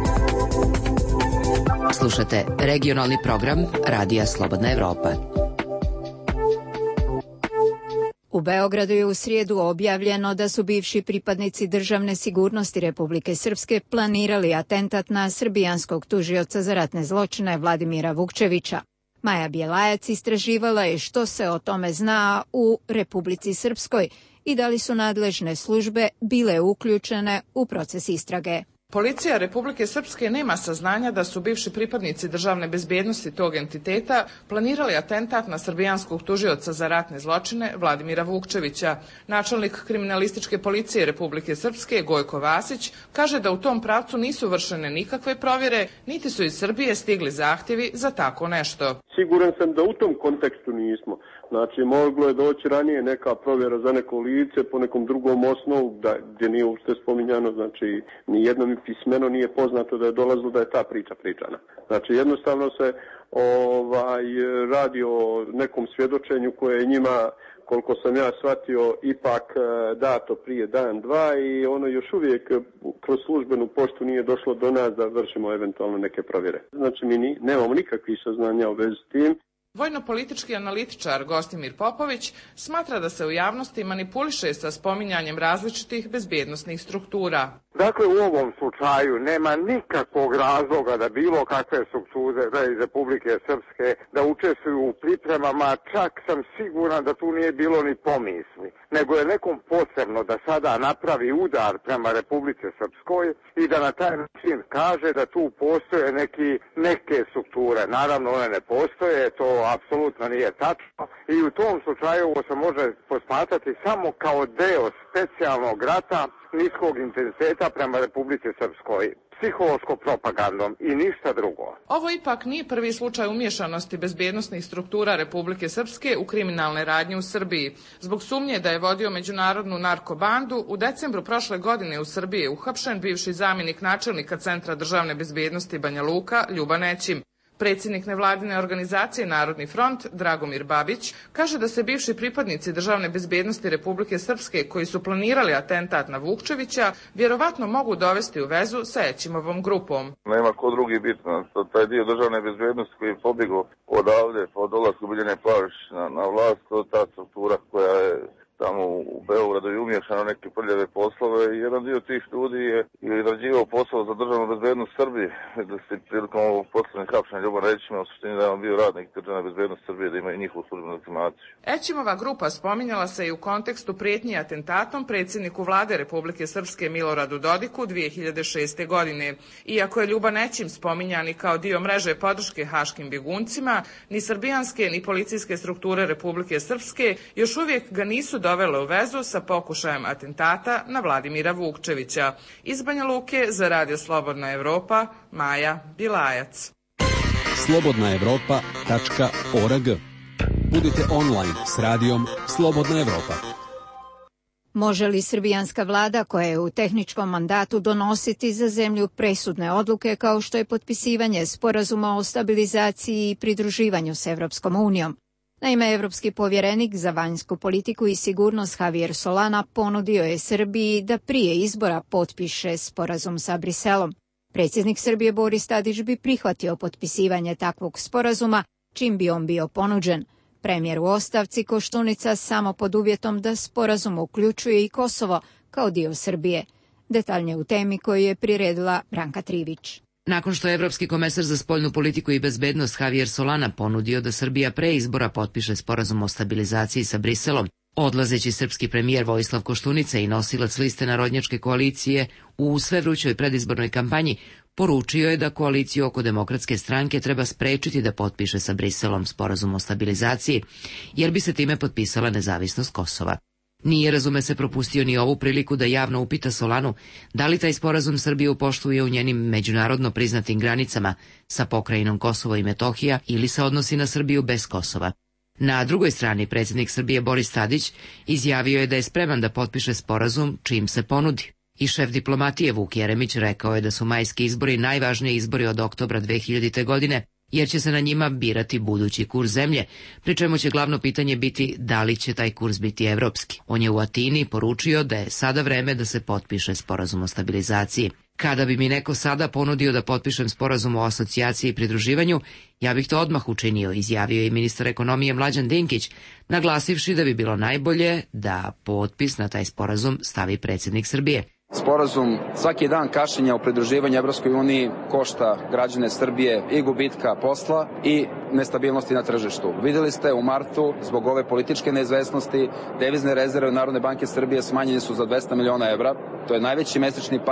Slušate regionalni program Radija Slobodna Evropa. U Beogradu je u srijedu objavljeno da su bivši pripadnici državne sigurnosti Republike Srpske planirali atentat na srbijanskog tužioca za ratne zločine Vladimira Vukčevića. Maja Bjelajac istraživala je što se o tome zna u Republici Srpskoj i da li su nadležne službe bile uključene u proces istrage. Policija Republike Srpske nema saznanja da su bivši pripadnici državne bezbednosti tog entiteta planirali atentat na srbijanskog tužioca za ratne zločine Vladimira Vukčevića. Načelnik kriminalističke policije Republike Srpske Gojko Vasić kaže da u tom pravcu nisu vršene nikakve provjere, niti su iz Srbije stigli zahtjevi za tako nešto. Siguran sam da u tom kontekstu nismo. Znači, moglo je doći ranije neka provjera za neko lice po nekom drugom osnovu, da, gdje nije uopšte spominjano, znači, ni jedno mi pismeno nije poznato da je dolazilo da je ta priča pričana. Znači, jednostavno se ovaj, radi o nekom svjedočenju koje je njima, koliko sam ja shvatio, ipak dato prije dan, dva i ono još uvijek kroz službenu poštu nije došlo do nas da vršimo eventualno neke provjere. Znači, mi ni, nemamo nikakvih saznanja u vezi s tim. Vojno-politički analitičar Gostimir Popović smatra da se u javnosti manipuliše sa spominjanjem različitih bezbjednosnih struktura. Dakle, u ovom slučaju nema nikakvog razloga da bilo kakve strukture iz Republike Srpske da učestvuju u pripremama, čak sam siguran da tu nije bilo ni pomisli, nego je nekom potrebno da sada napravi udar prema Republike Srpskoj i da na taj način kaže da tu postoje neki, neke strukture. Naravno, one ne postoje, to apsolutno nije tačno i u tom slučaju ovo se može posmatrati samo kao deo specijalnog rata niskog intenziteta prema Republike Srpskoj, psihološko-propagandom i ništa drugo. Ovo ipak nije prvi slučaj umješanosti bezbjednosnih struktura Republike Srpske u kriminalne radnje u Srbiji. Zbog sumnje da je vodio međunarodnu narkobandu, u decembru prošle godine u Srbiji je uhapšen bivši zamjenik načelnika Centra državne bezbjednosti Banja Luka, Ljuba Nećim. Predsjednik nevladine organizacije Narodni front, Dragomir Babić, kaže da se bivši pripadnici državne bezbjednosti Republike Srpske koji su planirali atentat na Vukčevića vjerovatno mogu dovesti u vezu sa Ećimovom grupom. Nema ko drugi bitno. Taj dio državne bezbjednosti koji je pobjegao odavde po dolasku Biljane Plavšić na, na vlast, to je ta struktura koja je tamo u Beogradu i umješano neke prljave poslove i jedan dio tih ljudi je izrađivao posao za državnu bezbednost Srbije. Da se prilikom ovog poslednjeg hapšenja Ljuban Nećima u suštini da je on bio radnik državne bezbednosti Srbije, da ima i njihovu službenu legitimaciju. Ećimova grupa spominjala se i u kontekstu prijetnji atentatom predsjedniku vlade Republike Srpske Miloradu Dodiku dvije hiljade šeste. godine. Iako je Ljuban Nećim spominjan i kao dio mreže podrške haškim bjeguncima, ni srbijanske ni policijske strukture Republike Srpske još uvijek ga nisu dovele u vezu sa pokušajem atentata na Vladimira Vukčevića. Iz Banja Luke za Radio Slobodna Evropa, Maja Bilajac. slobodna evropa tačka org. Budite online s radijom Slobodna Evropa. Može li srbijanska vlada koja je u tehničkom mandatu donositi za zemlju presudne odluke kao što je potpisivanje sporazuma o stabilizaciji i pridruživanju s Evropskom unijom? Naime, evropski povjerenik za vanjsku politiku i sigurnost Javier Solana ponudio je Srbiji da prije izbora potpiše sporazum sa Briselom. Predsjednik Srbije Boris Tadić bi prihvatio potpisivanje takvog sporazuma, čim bi on bio ponuđen. Premijer u ostavci Koštunica samo pod uvjetom da sporazum uključuje i Kosovo kao dio Srbije. Detaljnije u temi koju je priredila Branka Trivić. Nakon što je Evropski komesar za spoljnu politiku i bezbednost Javier Solana ponudio da Srbija pre izbora potpiše sporazum o stabilizaciji sa Briselom, odlazeći srpski premijer Vojislav Koštunica i nosilac liste Narodnjačke koalicije u sve vrućoj predizbornoj kampanji poručio je da koaliciju oko Demokratske stranke treba sprečiti da potpiše sa Briselom sporazum o stabilizaciji, jer bi se time potpisala nezavisnost Kosova. Nije, razume se, propustio ni ovu priliku da javno upita Solanu da li taj sporazum Srbiju poštuje u njenim međunarodno priznatim granicama sa pokrajinom Kosovo i Metohija ili se odnosi na Srbiju bez Kosova. Na drugoj strani predsjednik Srbije Boris Tadić izjavio je da je spreman da potpiše sporazum čim se ponudi. I šef diplomatije Vuk Jeremić rekao je da su majski izbori najvažniji izbori od oktobra dve hiljadite. godine, jer će se na njima birati budući kurs zemlje, pri čemu će glavno pitanje biti da li će taj kurs biti evropski. On je u Atini poručio da je sada vreme da se potpiše sporazum o stabilizaciji. Kada bi mi neko sada ponudio da potpišem sporazum o asocijaciji i pridruživanju, ja bih to odmah učinio, izjavio je ministar ekonomije Mlađan Dinkić, naglasivši da bi bilo najbolje da potpis na taj sporazum stavi predsjednik Srbije. Sporazum svaki dan kašnjenja u pridruživanju Evropskoj uniji košta građane Srbije i gubitka posla i nestabilnosti na tržištu. Vidjeli ste u martu, zbog ove političke neizvesnosti, devizne rezerve Narodne banke Srbije smanjene su za dvesta miliona evra. To je najveći mesečni pad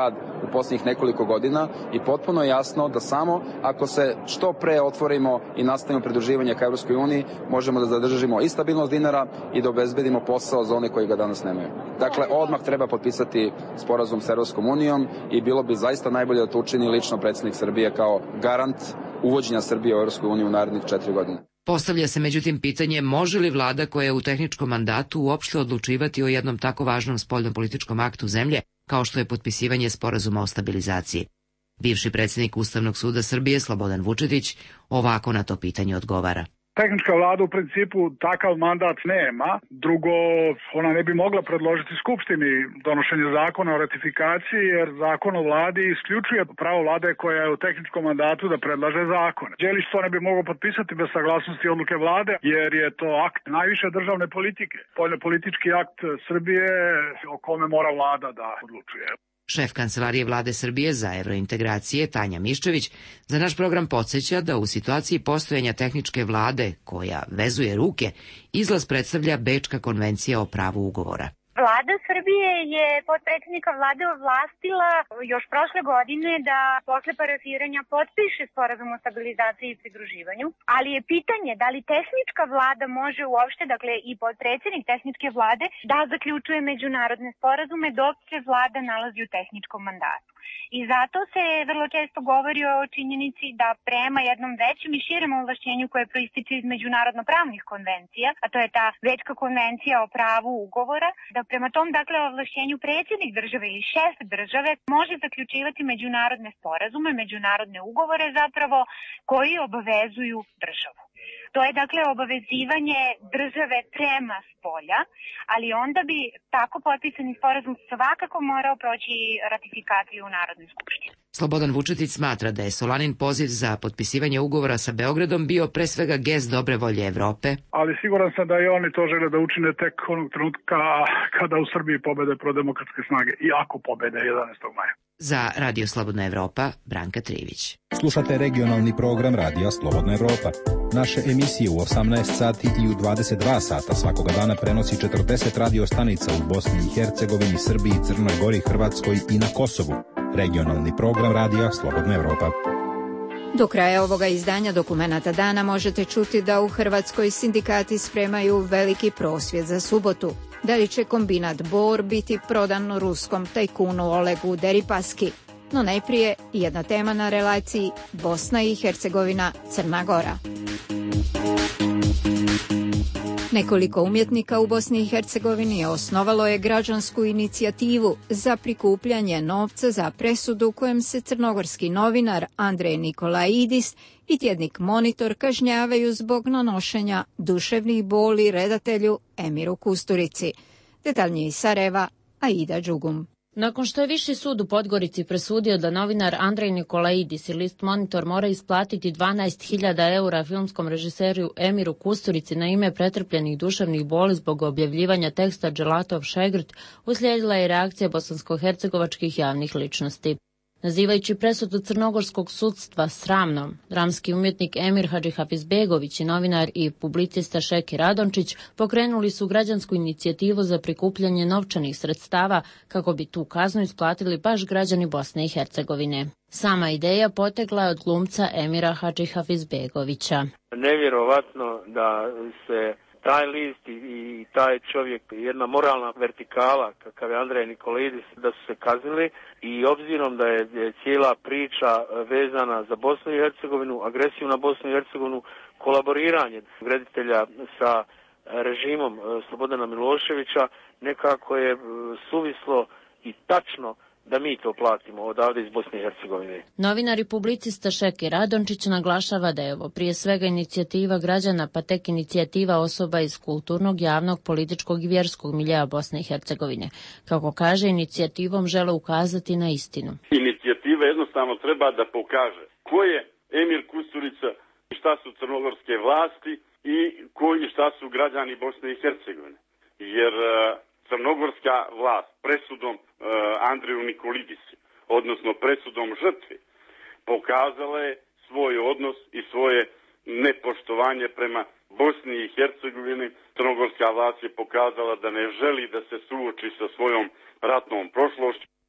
u posljednjih nekoliko godina i potpuno je jasno da samo ako se što pre otvorimo i nastavimo pridruživanje ka Evropskoj uniji, možemo da zadržimo i stabilnost dinara i da obezbedimo posao za one koji ga danas nemaju. Dakle, odmah treba potpisati sporazum s Evropskom unijom i bilo bi zaista najbolje da to učini lično predsjednik Srbije kao garant uvođenja Srbije u Evropsku uniju u narednih četiri godine. Postavlja se međutim pitanje može li vlada koja je u tehničkom mandatu uopšte odlučivati o jednom tako važnom spoljnopolitičkom aktu zemlje kao što je potpisivanje sporazuma o stabilizaciji. Bivši predsjednik Ustavnog suda Srbije Slobodan Vučetić ovako na to pitanje odgovara. Tehnička vlada u principu takav mandat nema. Drugo, ona ne bi mogla predložiti Skupštini donošenje zakona o ratifikaciji, jer zakon o vladi isključuje pravo vlade koja je u tehničkom mandatu da predlaže zakone. Đelić to ne bi mogao potpisati bez saglasnosti odluke vlade, jer je to akt najviše državne politike. Spoljnopolitički akt Srbije o kome mora vlada da odlučuje. Šef Kancelarije vlade Srbije za evrointegracije Tanja Miščević za naš program podsjeća da u situaciji postojanja tehničke vlade koja vezuje ruke, izlaz predstavlja Bečka konvencija o pravu ugovora. Vlada Srbije je potpredsjednika vlade ovlastila još prošle godine da posle parafiranja potpiše sporazum o stabilizaciji i pridruživanju, ali je pitanje da li tehnička vlada može uopšte, dakle i potpredsjednik tehničke vlade, da zaključuje međunarodne sporazume dok se vlada nalazi u tehničkom mandatu. I zato se vrlo često govori o činjenici da prema jednom većem i širem ovlašćenju koje proističe iz međunarodno-pravnih konvencija, a to je ta Bečka konvencija o pravu ugovora, da prema tom dakle ovlašćenju predsjednik države ili šef države može zaključivati međunarodne sporazume, međunarodne ugovore zapravo koji obavezuju državu. To je dakle obavezivanje države prema spolja, ali onda bi tako potpisani sporazum svakako morao proći ratifikaciju u Narodnoj skupštini. Slobodan Vučetić smatra da je Solanin poziv za potpisivanje ugovora sa Beogradom bio pre svega gest dobre volje Evrope. Ali siguran sam da i oni to žele da učine tek onog trenutka kada u Srbiji pobede prodemokratske snage i ako pobede jedanaestog maja. Za Radio Slobodna Evropa, Branka Trivić. Slušate regionalni program Radija Slobodna Evropa. Naše emisije u osamnaest sati i u dvadeset dva sata svakoga dana prenosi četrdeset radio stanica u Bosni i Hercegovini, Srbiji, Crnoj Gori, Hrvatskoj i na Kosovu. Regionalni program Radija Slobodna Evropa. Do kraja ovoga izdanja Dokumenata dana možete čuti da u Hrvatskoj sindikati spremaju veliki prosvjed za subotu. Da li će kombinat Bor biti prodan ruskom tajkunu Olegu Deripaski? No najprije jedna tema na relaciji Bosna i Hercegovina Crna Gora. Nekoliko umjetnika u Bosni i Hercegovini osnovalo je građansku inicijativu za prikupljanje novca za presudu kojem se crnogorski novinar Andrej Nikolaidis i tjednik Monitor kažnjavaju zbog nanošenja duševnih boli redatelju Emiru Kusturici. Detaljnije iz Sarajeva, Aida Đugum. Nakon što je Viši sud u Podgorici presudio da novinar Andrej Nikolaidis i list Monitor mora isplatiti dvanaest hiljada eura filmskom režiseru Emiru Kusturici na ime pretrpljenih duševnih boli zbog objavljivanja teksta Dželatov Šegrt, uslijedila je reakcija bosansko-hercegovačkih javnih ličnosti. Nazivajući presudu crnogorskog sudstva sramnom, dramski umjetnik Emir Hadžihafizbegović i novinar i publicista Šeki Radončić pokrenuli su građansku inicijativu za prikupljanje novčanih sredstava kako bi tu kaznu isplatili baš građani Bosne i Hercegovine. Sama ideja potekla je od glumca Emira Hadžihafizbegovića. Nevjerovatno da se taj list i taj čovjek, jedna moralna vertikala kakav je Andrej Nikolaidis, da su se kaznili i obzirom da je cijela priča vezana za Bosnu i Hercegovinu, agresiju na Bosnu i Hercegovinu, kolaboriranje reditelja sa režimom Slobodana Miloševića, nekako je suvislo i tačno da mi to platimo odavde iz Bosne i Hercegovine. Novinar i publicista Šeki Radončić naglašava da je ovo prije svega inicijativa građana, pa tek inicijativa osoba iz kulturnog, javnog, političkog i vjerskog miljeja Bosne i Hercegovine. Kako kaže, inicijativom žele ukazati na istinu. Inicijativa jednostavno treba da pokaže ko je Emir Kusturica i šta su crnogorske vlasti i koji šta su građani Bosne i Hercegovine. Jer crnogorska vlast presudom uh, Andreju Nikolidisu, odnosno presudom žrtvi, pokazala je svoj odnos i svoje nepoštovanje prema Bosni i Hercegovini. Crnogorska vlast je pokazala da ne želi da se suoči sa svojom ratnom prošlošću.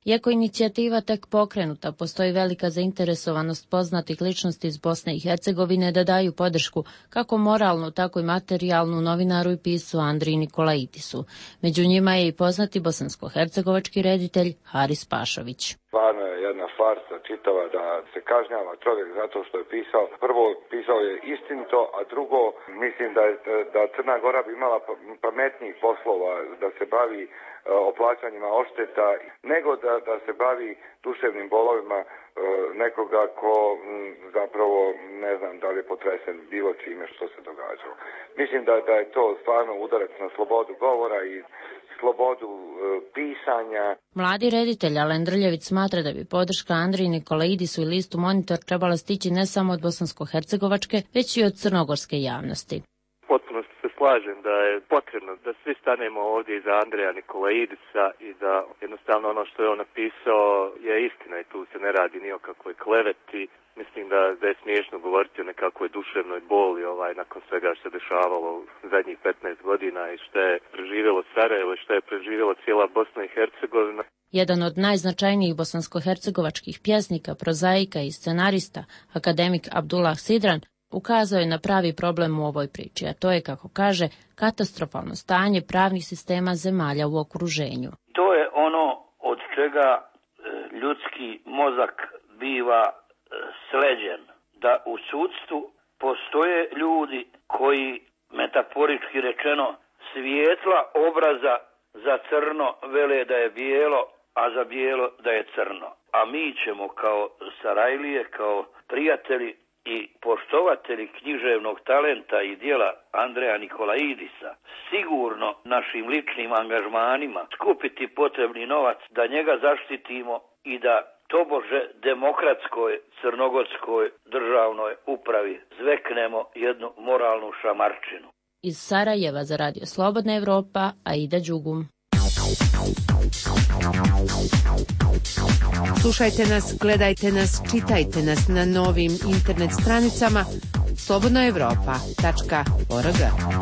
Iako inicijativa tek pokrenuta, postoji velika zainteresovanost poznatih ličnosti iz Bosne i Hercegovine da daju podršku kako moralnu, tako i materijalnu novinaru i piscu Andriji Nikolaidisu. Među njima je i poznati bosansko-hercegovački reditelj Haris Pašović. Stvarno je jedna farsa čitava da se kažnjava čovjek zato što je pisao. Prvo, pisao je istinito, a drugo, mislim da, je, da Crna Gora bi imala pametnijih poslova da se bavi o plaćanjima odšteta, nego da, da se bavi duševnim bolovima nekoga ko zapravo ne znam da li je potresen bilo čime što se događalo. Mislim da, da je to stvarno udarac na slobodu govora i slobodu e, pisanja. Mladi reditelj Alen Drljević smatra da bi podrška Andriji Nikolaidisu i listu Monitor trebala stići ne samo od bosansko-hercegovačke, već i od crnogorske javnosti. Potpuno se slažem da je potrebno da svi stanemo ovdje iza Andreja Nikolaidisa i da jednostavno ono što je on napisao je istina i tu se ne radi ni o kakvoj kleveti. Mislim da, da je smiješno govoriti o nekakvoj duševnoj boli ovaj, nakon svega što se dešavalo u zadnjih petnaest godina i što je preživjelo Sarajevo i što je preživjelo cijela Bosna i Hercegovina. Jedan od najznačajnijih bosansko-hercegovačkih pjesnika, prozaika i scenarista, akademik Abdullah Sidran, ukazao je na pravi problem u ovoj priči, a to je, kako kaže, katastrofalno stanje pravnih sistema zemalja u okruženju. To je ono od čega ljudski mozak biva sleđen, da u sudstvu postoje ljudi koji, metaforički rečeno, svijetla obraza za crno vele da je bijelo, a za bijelo da je crno. A mi ćemo kao Sarajlije, kao prijatelji i poštovatelji književnog talenta i dijela Andreja Nikolaidisa sigurno našim ličnim angažmanima skupiti potrebni novac da njega zaštitimo i da tobože demokratskoj crnogorskoj državnoj upravi zveknemo jednu moralnu šamarčinu. Iz Sarajeva za Radio Slobodna Evropa, Aida Đugum. Slušajte nas, gledajte nas, čitajte nas na novim internet stranicama slobodna evropa tačka org.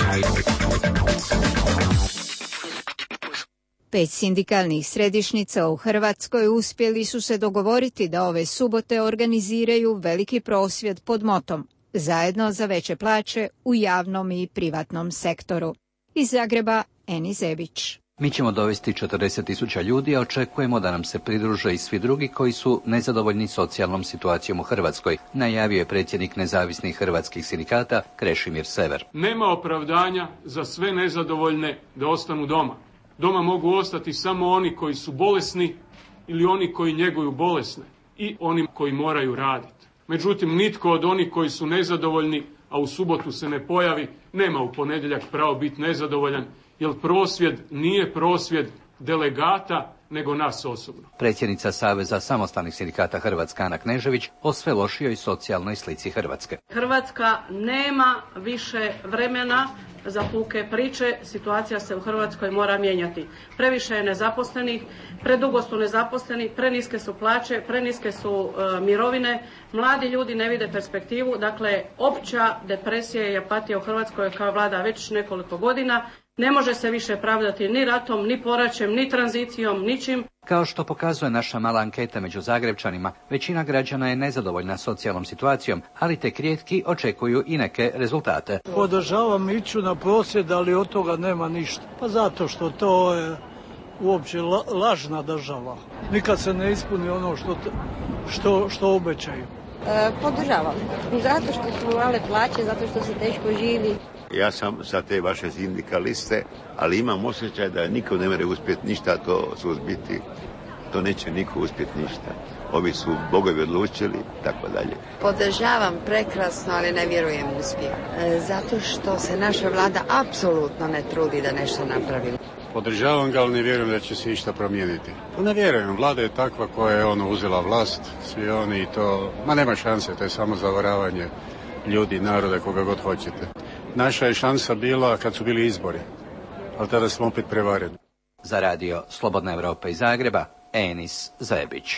Pet sindikalnih središnjica u Hrvatskoj uspjeli su se dogovoriti da ove subote organiziraju veliki prosvjed pod motom Zajedno za veće plaće u javnom i privatnom sektoru. Iz Zagreba, Eni Zebić. Mi ćemo dovesti četrdeset tisuća ljudi, a očekujemo da nam se pridruže i svi drugi koji su nezadovoljni socijalnom situacijom u Hrvatskoj, najavio je predsjednik nezavisnih hrvatskih sindikata Krešimir Sever. Nema opravdanja za sve nezadovoljne da ostanu doma. Doma mogu ostati samo oni koji su bolesni ili oni koji njeguju bolesne i oni koji moraju raditi. Međutim, nitko od onih koji su nezadovoljni, a u subotu se ne pojavi, nema u ponedjeljak pravo biti nezadovoljan, jer prosvjed nije prosvjed delegata, nego nas osobno. Predsjednica Saveza samostalnih sindikata Hrvatska Ana Knežević o sve lošijoj socijalnoj slici Hrvatske. Hrvatska nema više vremena za puke priče, situacija se u Hrvatskoj mora mijenjati. Previše je nezaposlenih, predugo su nezaposleni, preniske su plaće, preniske su e, mirovine, mladi ljudi ne vide perspektivu, dakle opća depresija i apatija u Hrvatskoj kao vlada već nekoliko godina. Ne može se više pravdati ni ratom, ni poraćem, ni tranzicijom, ničim. Kao što pokazuje naša mala anketa među Zagrepčanima, većina građana je nezadovoljna socijalnom situacijom, ali tek rijetki očekuju i neke rezultate. Podržavam iću na prosvjed, ali od toga nema ništa. Pa zato što to je uopće la, lažna država. Nikad se ne ispuni ono što, što, što obećaju. E, podržavam. Zato što su male plaće, zato što se teško živi. Ja sam sa te vaše sindikaliste, ali imam osjećaj da niko ne može uspjeti ništa to suzbiti. To neće niko uspjeti ništa. Ovi su bogovi odlučili, tako dalje. Podržavam prekrasno, ali ne vjerujem u uspjeh. E, zato što se naša vlada apsolutno ne trudi da nešto napravi. Podržavam ga, ali ne vjerujem da će se išta promijeniti. Pa ne vjerujem, vlada je takva koja je ono uzela vlast, svi oni i to, ma nema šanse, to je samo zavaravanje ljudi, naroda, koga god hoćete. Naša je šansa bila kad su bili izbori, ali tada smo opet prevareni. Za Radio Slobodna Evropa iz Zagreba, Enis Zebić.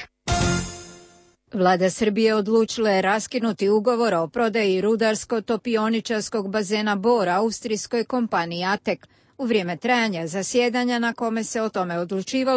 Vlada Srbije odlučila je raskinuti ugovor o prodaji rudarsko-topioničarskog bazena Bor austrijskoj kompaniji Atek. U vrijeme trajanja zasjedanja na kome se o tome odlučivalo,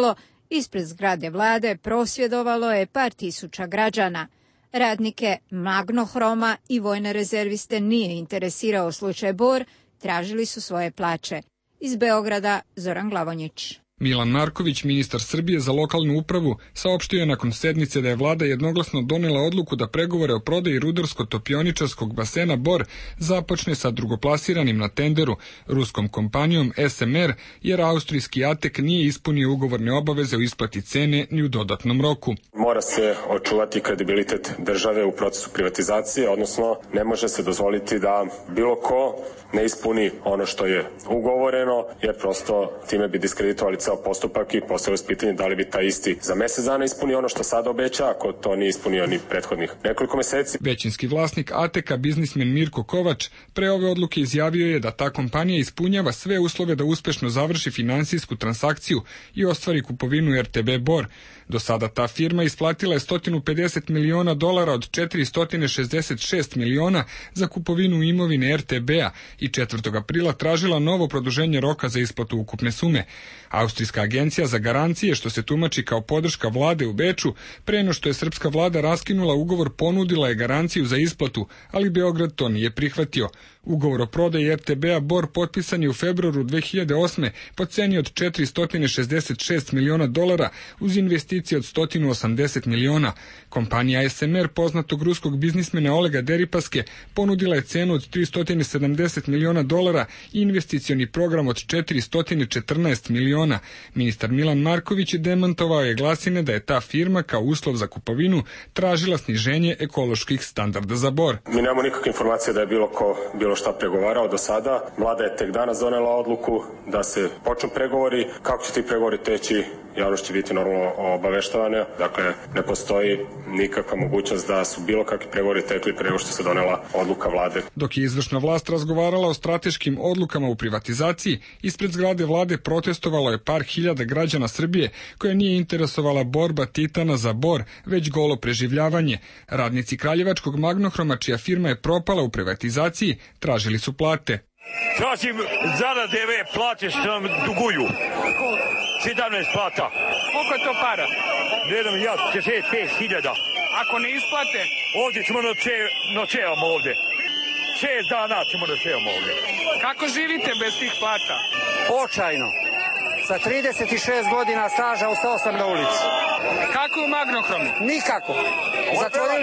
Ispred zgrade vlade prosvjedovalo je par tisuća građana. Radnike Magnohroma i vojne rezerviste nije interesirao slučaj Bor, tražili su svoje plaće. Iz Beograda Zoran Glavonjić. Milan Marković, ministar Srbije za lokalnu upravu, saopštio je nakon sednice da je vlada jednoglasno donela odluku da pregovore o prodaji rudarsko-topioničarskog basena Bor započne sa drugoplasiranim na tenderu, ruskom kompanijom S M R, jer austrijski Atek nije ispunio ugovorne obaveze o isplati cene ni u dodatnom roku. Mora se očuvati kredibilitet države u procesu privatizacije, odnosno ne može se dozvoliti da bilo ko ne ispuni ono što je ugovoreno, jer prosto time bi diskreditovali ceo postupak i postavilo se pitanje da li bi taj isti za mesec dana ispunio ono što sad obeća, ako to nije ispunio ni prethodnih nekoliko meseci. Većinski vlasnik Ateka, biznismen Mirko Kovač, pre ove odluke izjavio je da ta kompanija ispunjava sve uslove da uspešno završi finansijsku transakciju i ostvari kupovinu R T B Bor. Do sada ta firma isplatila je sto pedeset miliona dolara od četiristo šezdeset šest miliona za kupovinu imovine R T B-a i četvrtog aprila tražila novo produženje roka za isplatu ukupne sume. Austrijska agencija za garancije, što se tumači kao podrška vlade u Beču, pre no što je srpska vlada raskinula ugovor, ponudila je garanciju za isplatu, ali Beograd to nije prihvatio. Ugovor o prodaji R T B-a Bor potpisan je u februaru dve hiljade osme po ceni od četiristo šezdeset šest miliona dolara uz investicije od sto osamdeset miliona. Kompanija S M R poznatog ruskog biznismena Olega Deripaske ponudila je cenu od tristo sedamdeset miliona dolara i investicioni program od četiristo četrnaest miliona. Ministar Milan Marković demantovao je glasine da je ta firma kao uslov za kupovinu tražila sniženje ekoloških standarda za Bor. Mi nemamo nikakve informacije da je bilo ko bilo šta pregovarao do sada. Vlada je tek danas donela odluku da se počnu pregovori. Kako će ti pregovori teći, javnost će biti normalno obaveštavane. Dakle, ne postoji nikakva mogućnost da su bilo kakvi pregovori tekli pre nego što se donela odluka vlade. Dok je izvršna vlast razgovarala o strateškim odlukama u privatizaciji, ispred zgrade vlade protestovalo je par hiljada građana Srbije koja nije interesovala borba titana za Bor, već golo preživljavanje. Radnici Kraljevačkog Magnohroma, čija firma je propala u privatizaciji, tražili su plate. Tražim zarade ove plate što nam duguju. sedamnaest plata. Koliko je to para? Ne znam ja, šezdeset pet hiljada. Ako ne isplate? Ovdje ćemo noće, noćevamo ovdje. Šest dana ćemo noćevamo ovdje. Kako živite bez tih plata? Očajno. Sa trideset šest godina staža ostao sam na ulici. Kako u Magnohromu? Nikako. Zatvorili,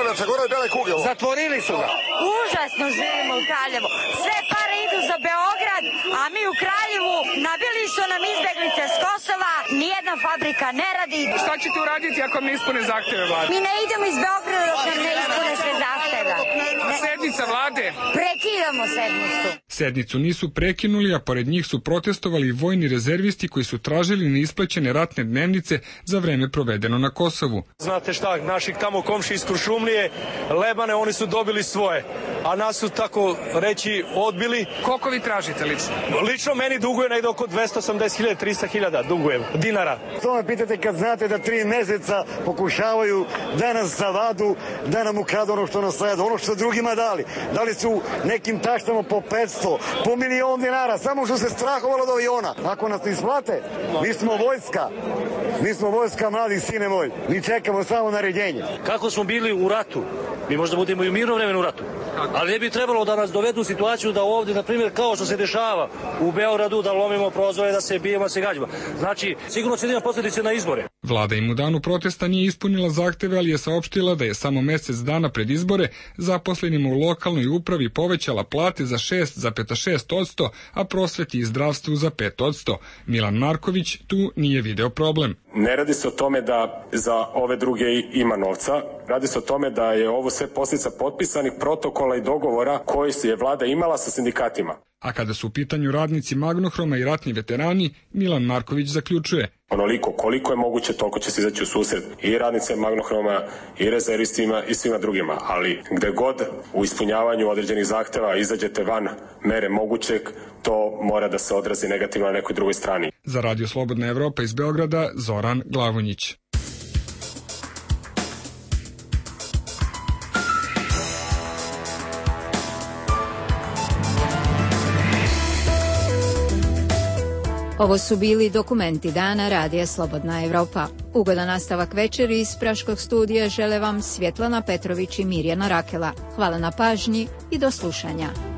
Zatvorili su ga. Užasno živimo u Kraljevu. Sve pare idu za Beograd, a mi u Kraljevu nabili su nam izbeglice s Kosova, nijedna fabrika ne radi. Šta ćete uraditi ako ne ispune zahteve vlade? Mi ne idemo iz Beograda dok nam ne ispune sve zahteve. Sednica vlade? Prekidamo sednicu. Sednicu nisu prekinuli, a pored njih su protestovali i vojni rezervisti koji su tražili neisplaćene ratne dnevnice za vreme provedeno na Kosovu. Znate šta, naših tamo komši iz Kuršumlije, Lebane, oni su dobili svoje, a nas su tako reći odbili. Koliko vi tražite lično? Lično meni duguje negde oko dvesta osamdeset hiljada, trista hiljada dugujem, dinara. To me pitate kad znate da tri meseca pokušavaju da nas zavadu, da nam ukradu ono što nas sada, ono što drugima dali. Dali su nekim taštama po petsto, po milion dinara, samo što se strahovalo od aviona. Ako nas isplate, mi smo vojska. Mi smo vojska, mladi sine moj. Mi čekamo samo naređenje. Kako smo bili u ratu, mi možda budemo i u mirno vremenu u ratu. Ali ne bi trebalo da nas dovedu u situaciju da ovdje, na primjer, kao što se dešava u Beogradu, da lomimo prozore, da se bijemo, da se gađamo. Znači, sigurno će da ima posljedice na izbore. Vlada im u danu protesta nije ispunila zahteve, ali je saopštila da je samo mesec dana pred izbore zaposlenima u lokalnoj upravi povećala plate za šest zarez šest posto, a prosveti i zdravstvu za pet posto. Milan Marković tu nije video problem. Ne radi se o tome da za ove druge ima novca, radi se o tome da je ovo sve posljedica potpisanih protokola i dogovora koji je vlada imala sa sindikatima. A kada su u pitanju radnici Magnohroma i ratni veterani, Milan Marković zaključuje: onoliko koliko je moguće, toliko će se izaći u susret i radnice Magnohroma i rezervistima i svima drugima, ali gde god u ispunjavanju određenih zahteva izađete van mere mogućeg, to mora da se odrazi negativno na nekoj drugoj strani. Za Radio Slobodna Evropa iz Beograda, Zoran Glavonjić. Ovo su bili dokumenti dana Radija Slobodna Evropa. Ugodan nastavak večeri iz Praškog studija žele vam Svjetlana Petrović i Mirjana Rakela. Hvala na pažnji i do slušanja.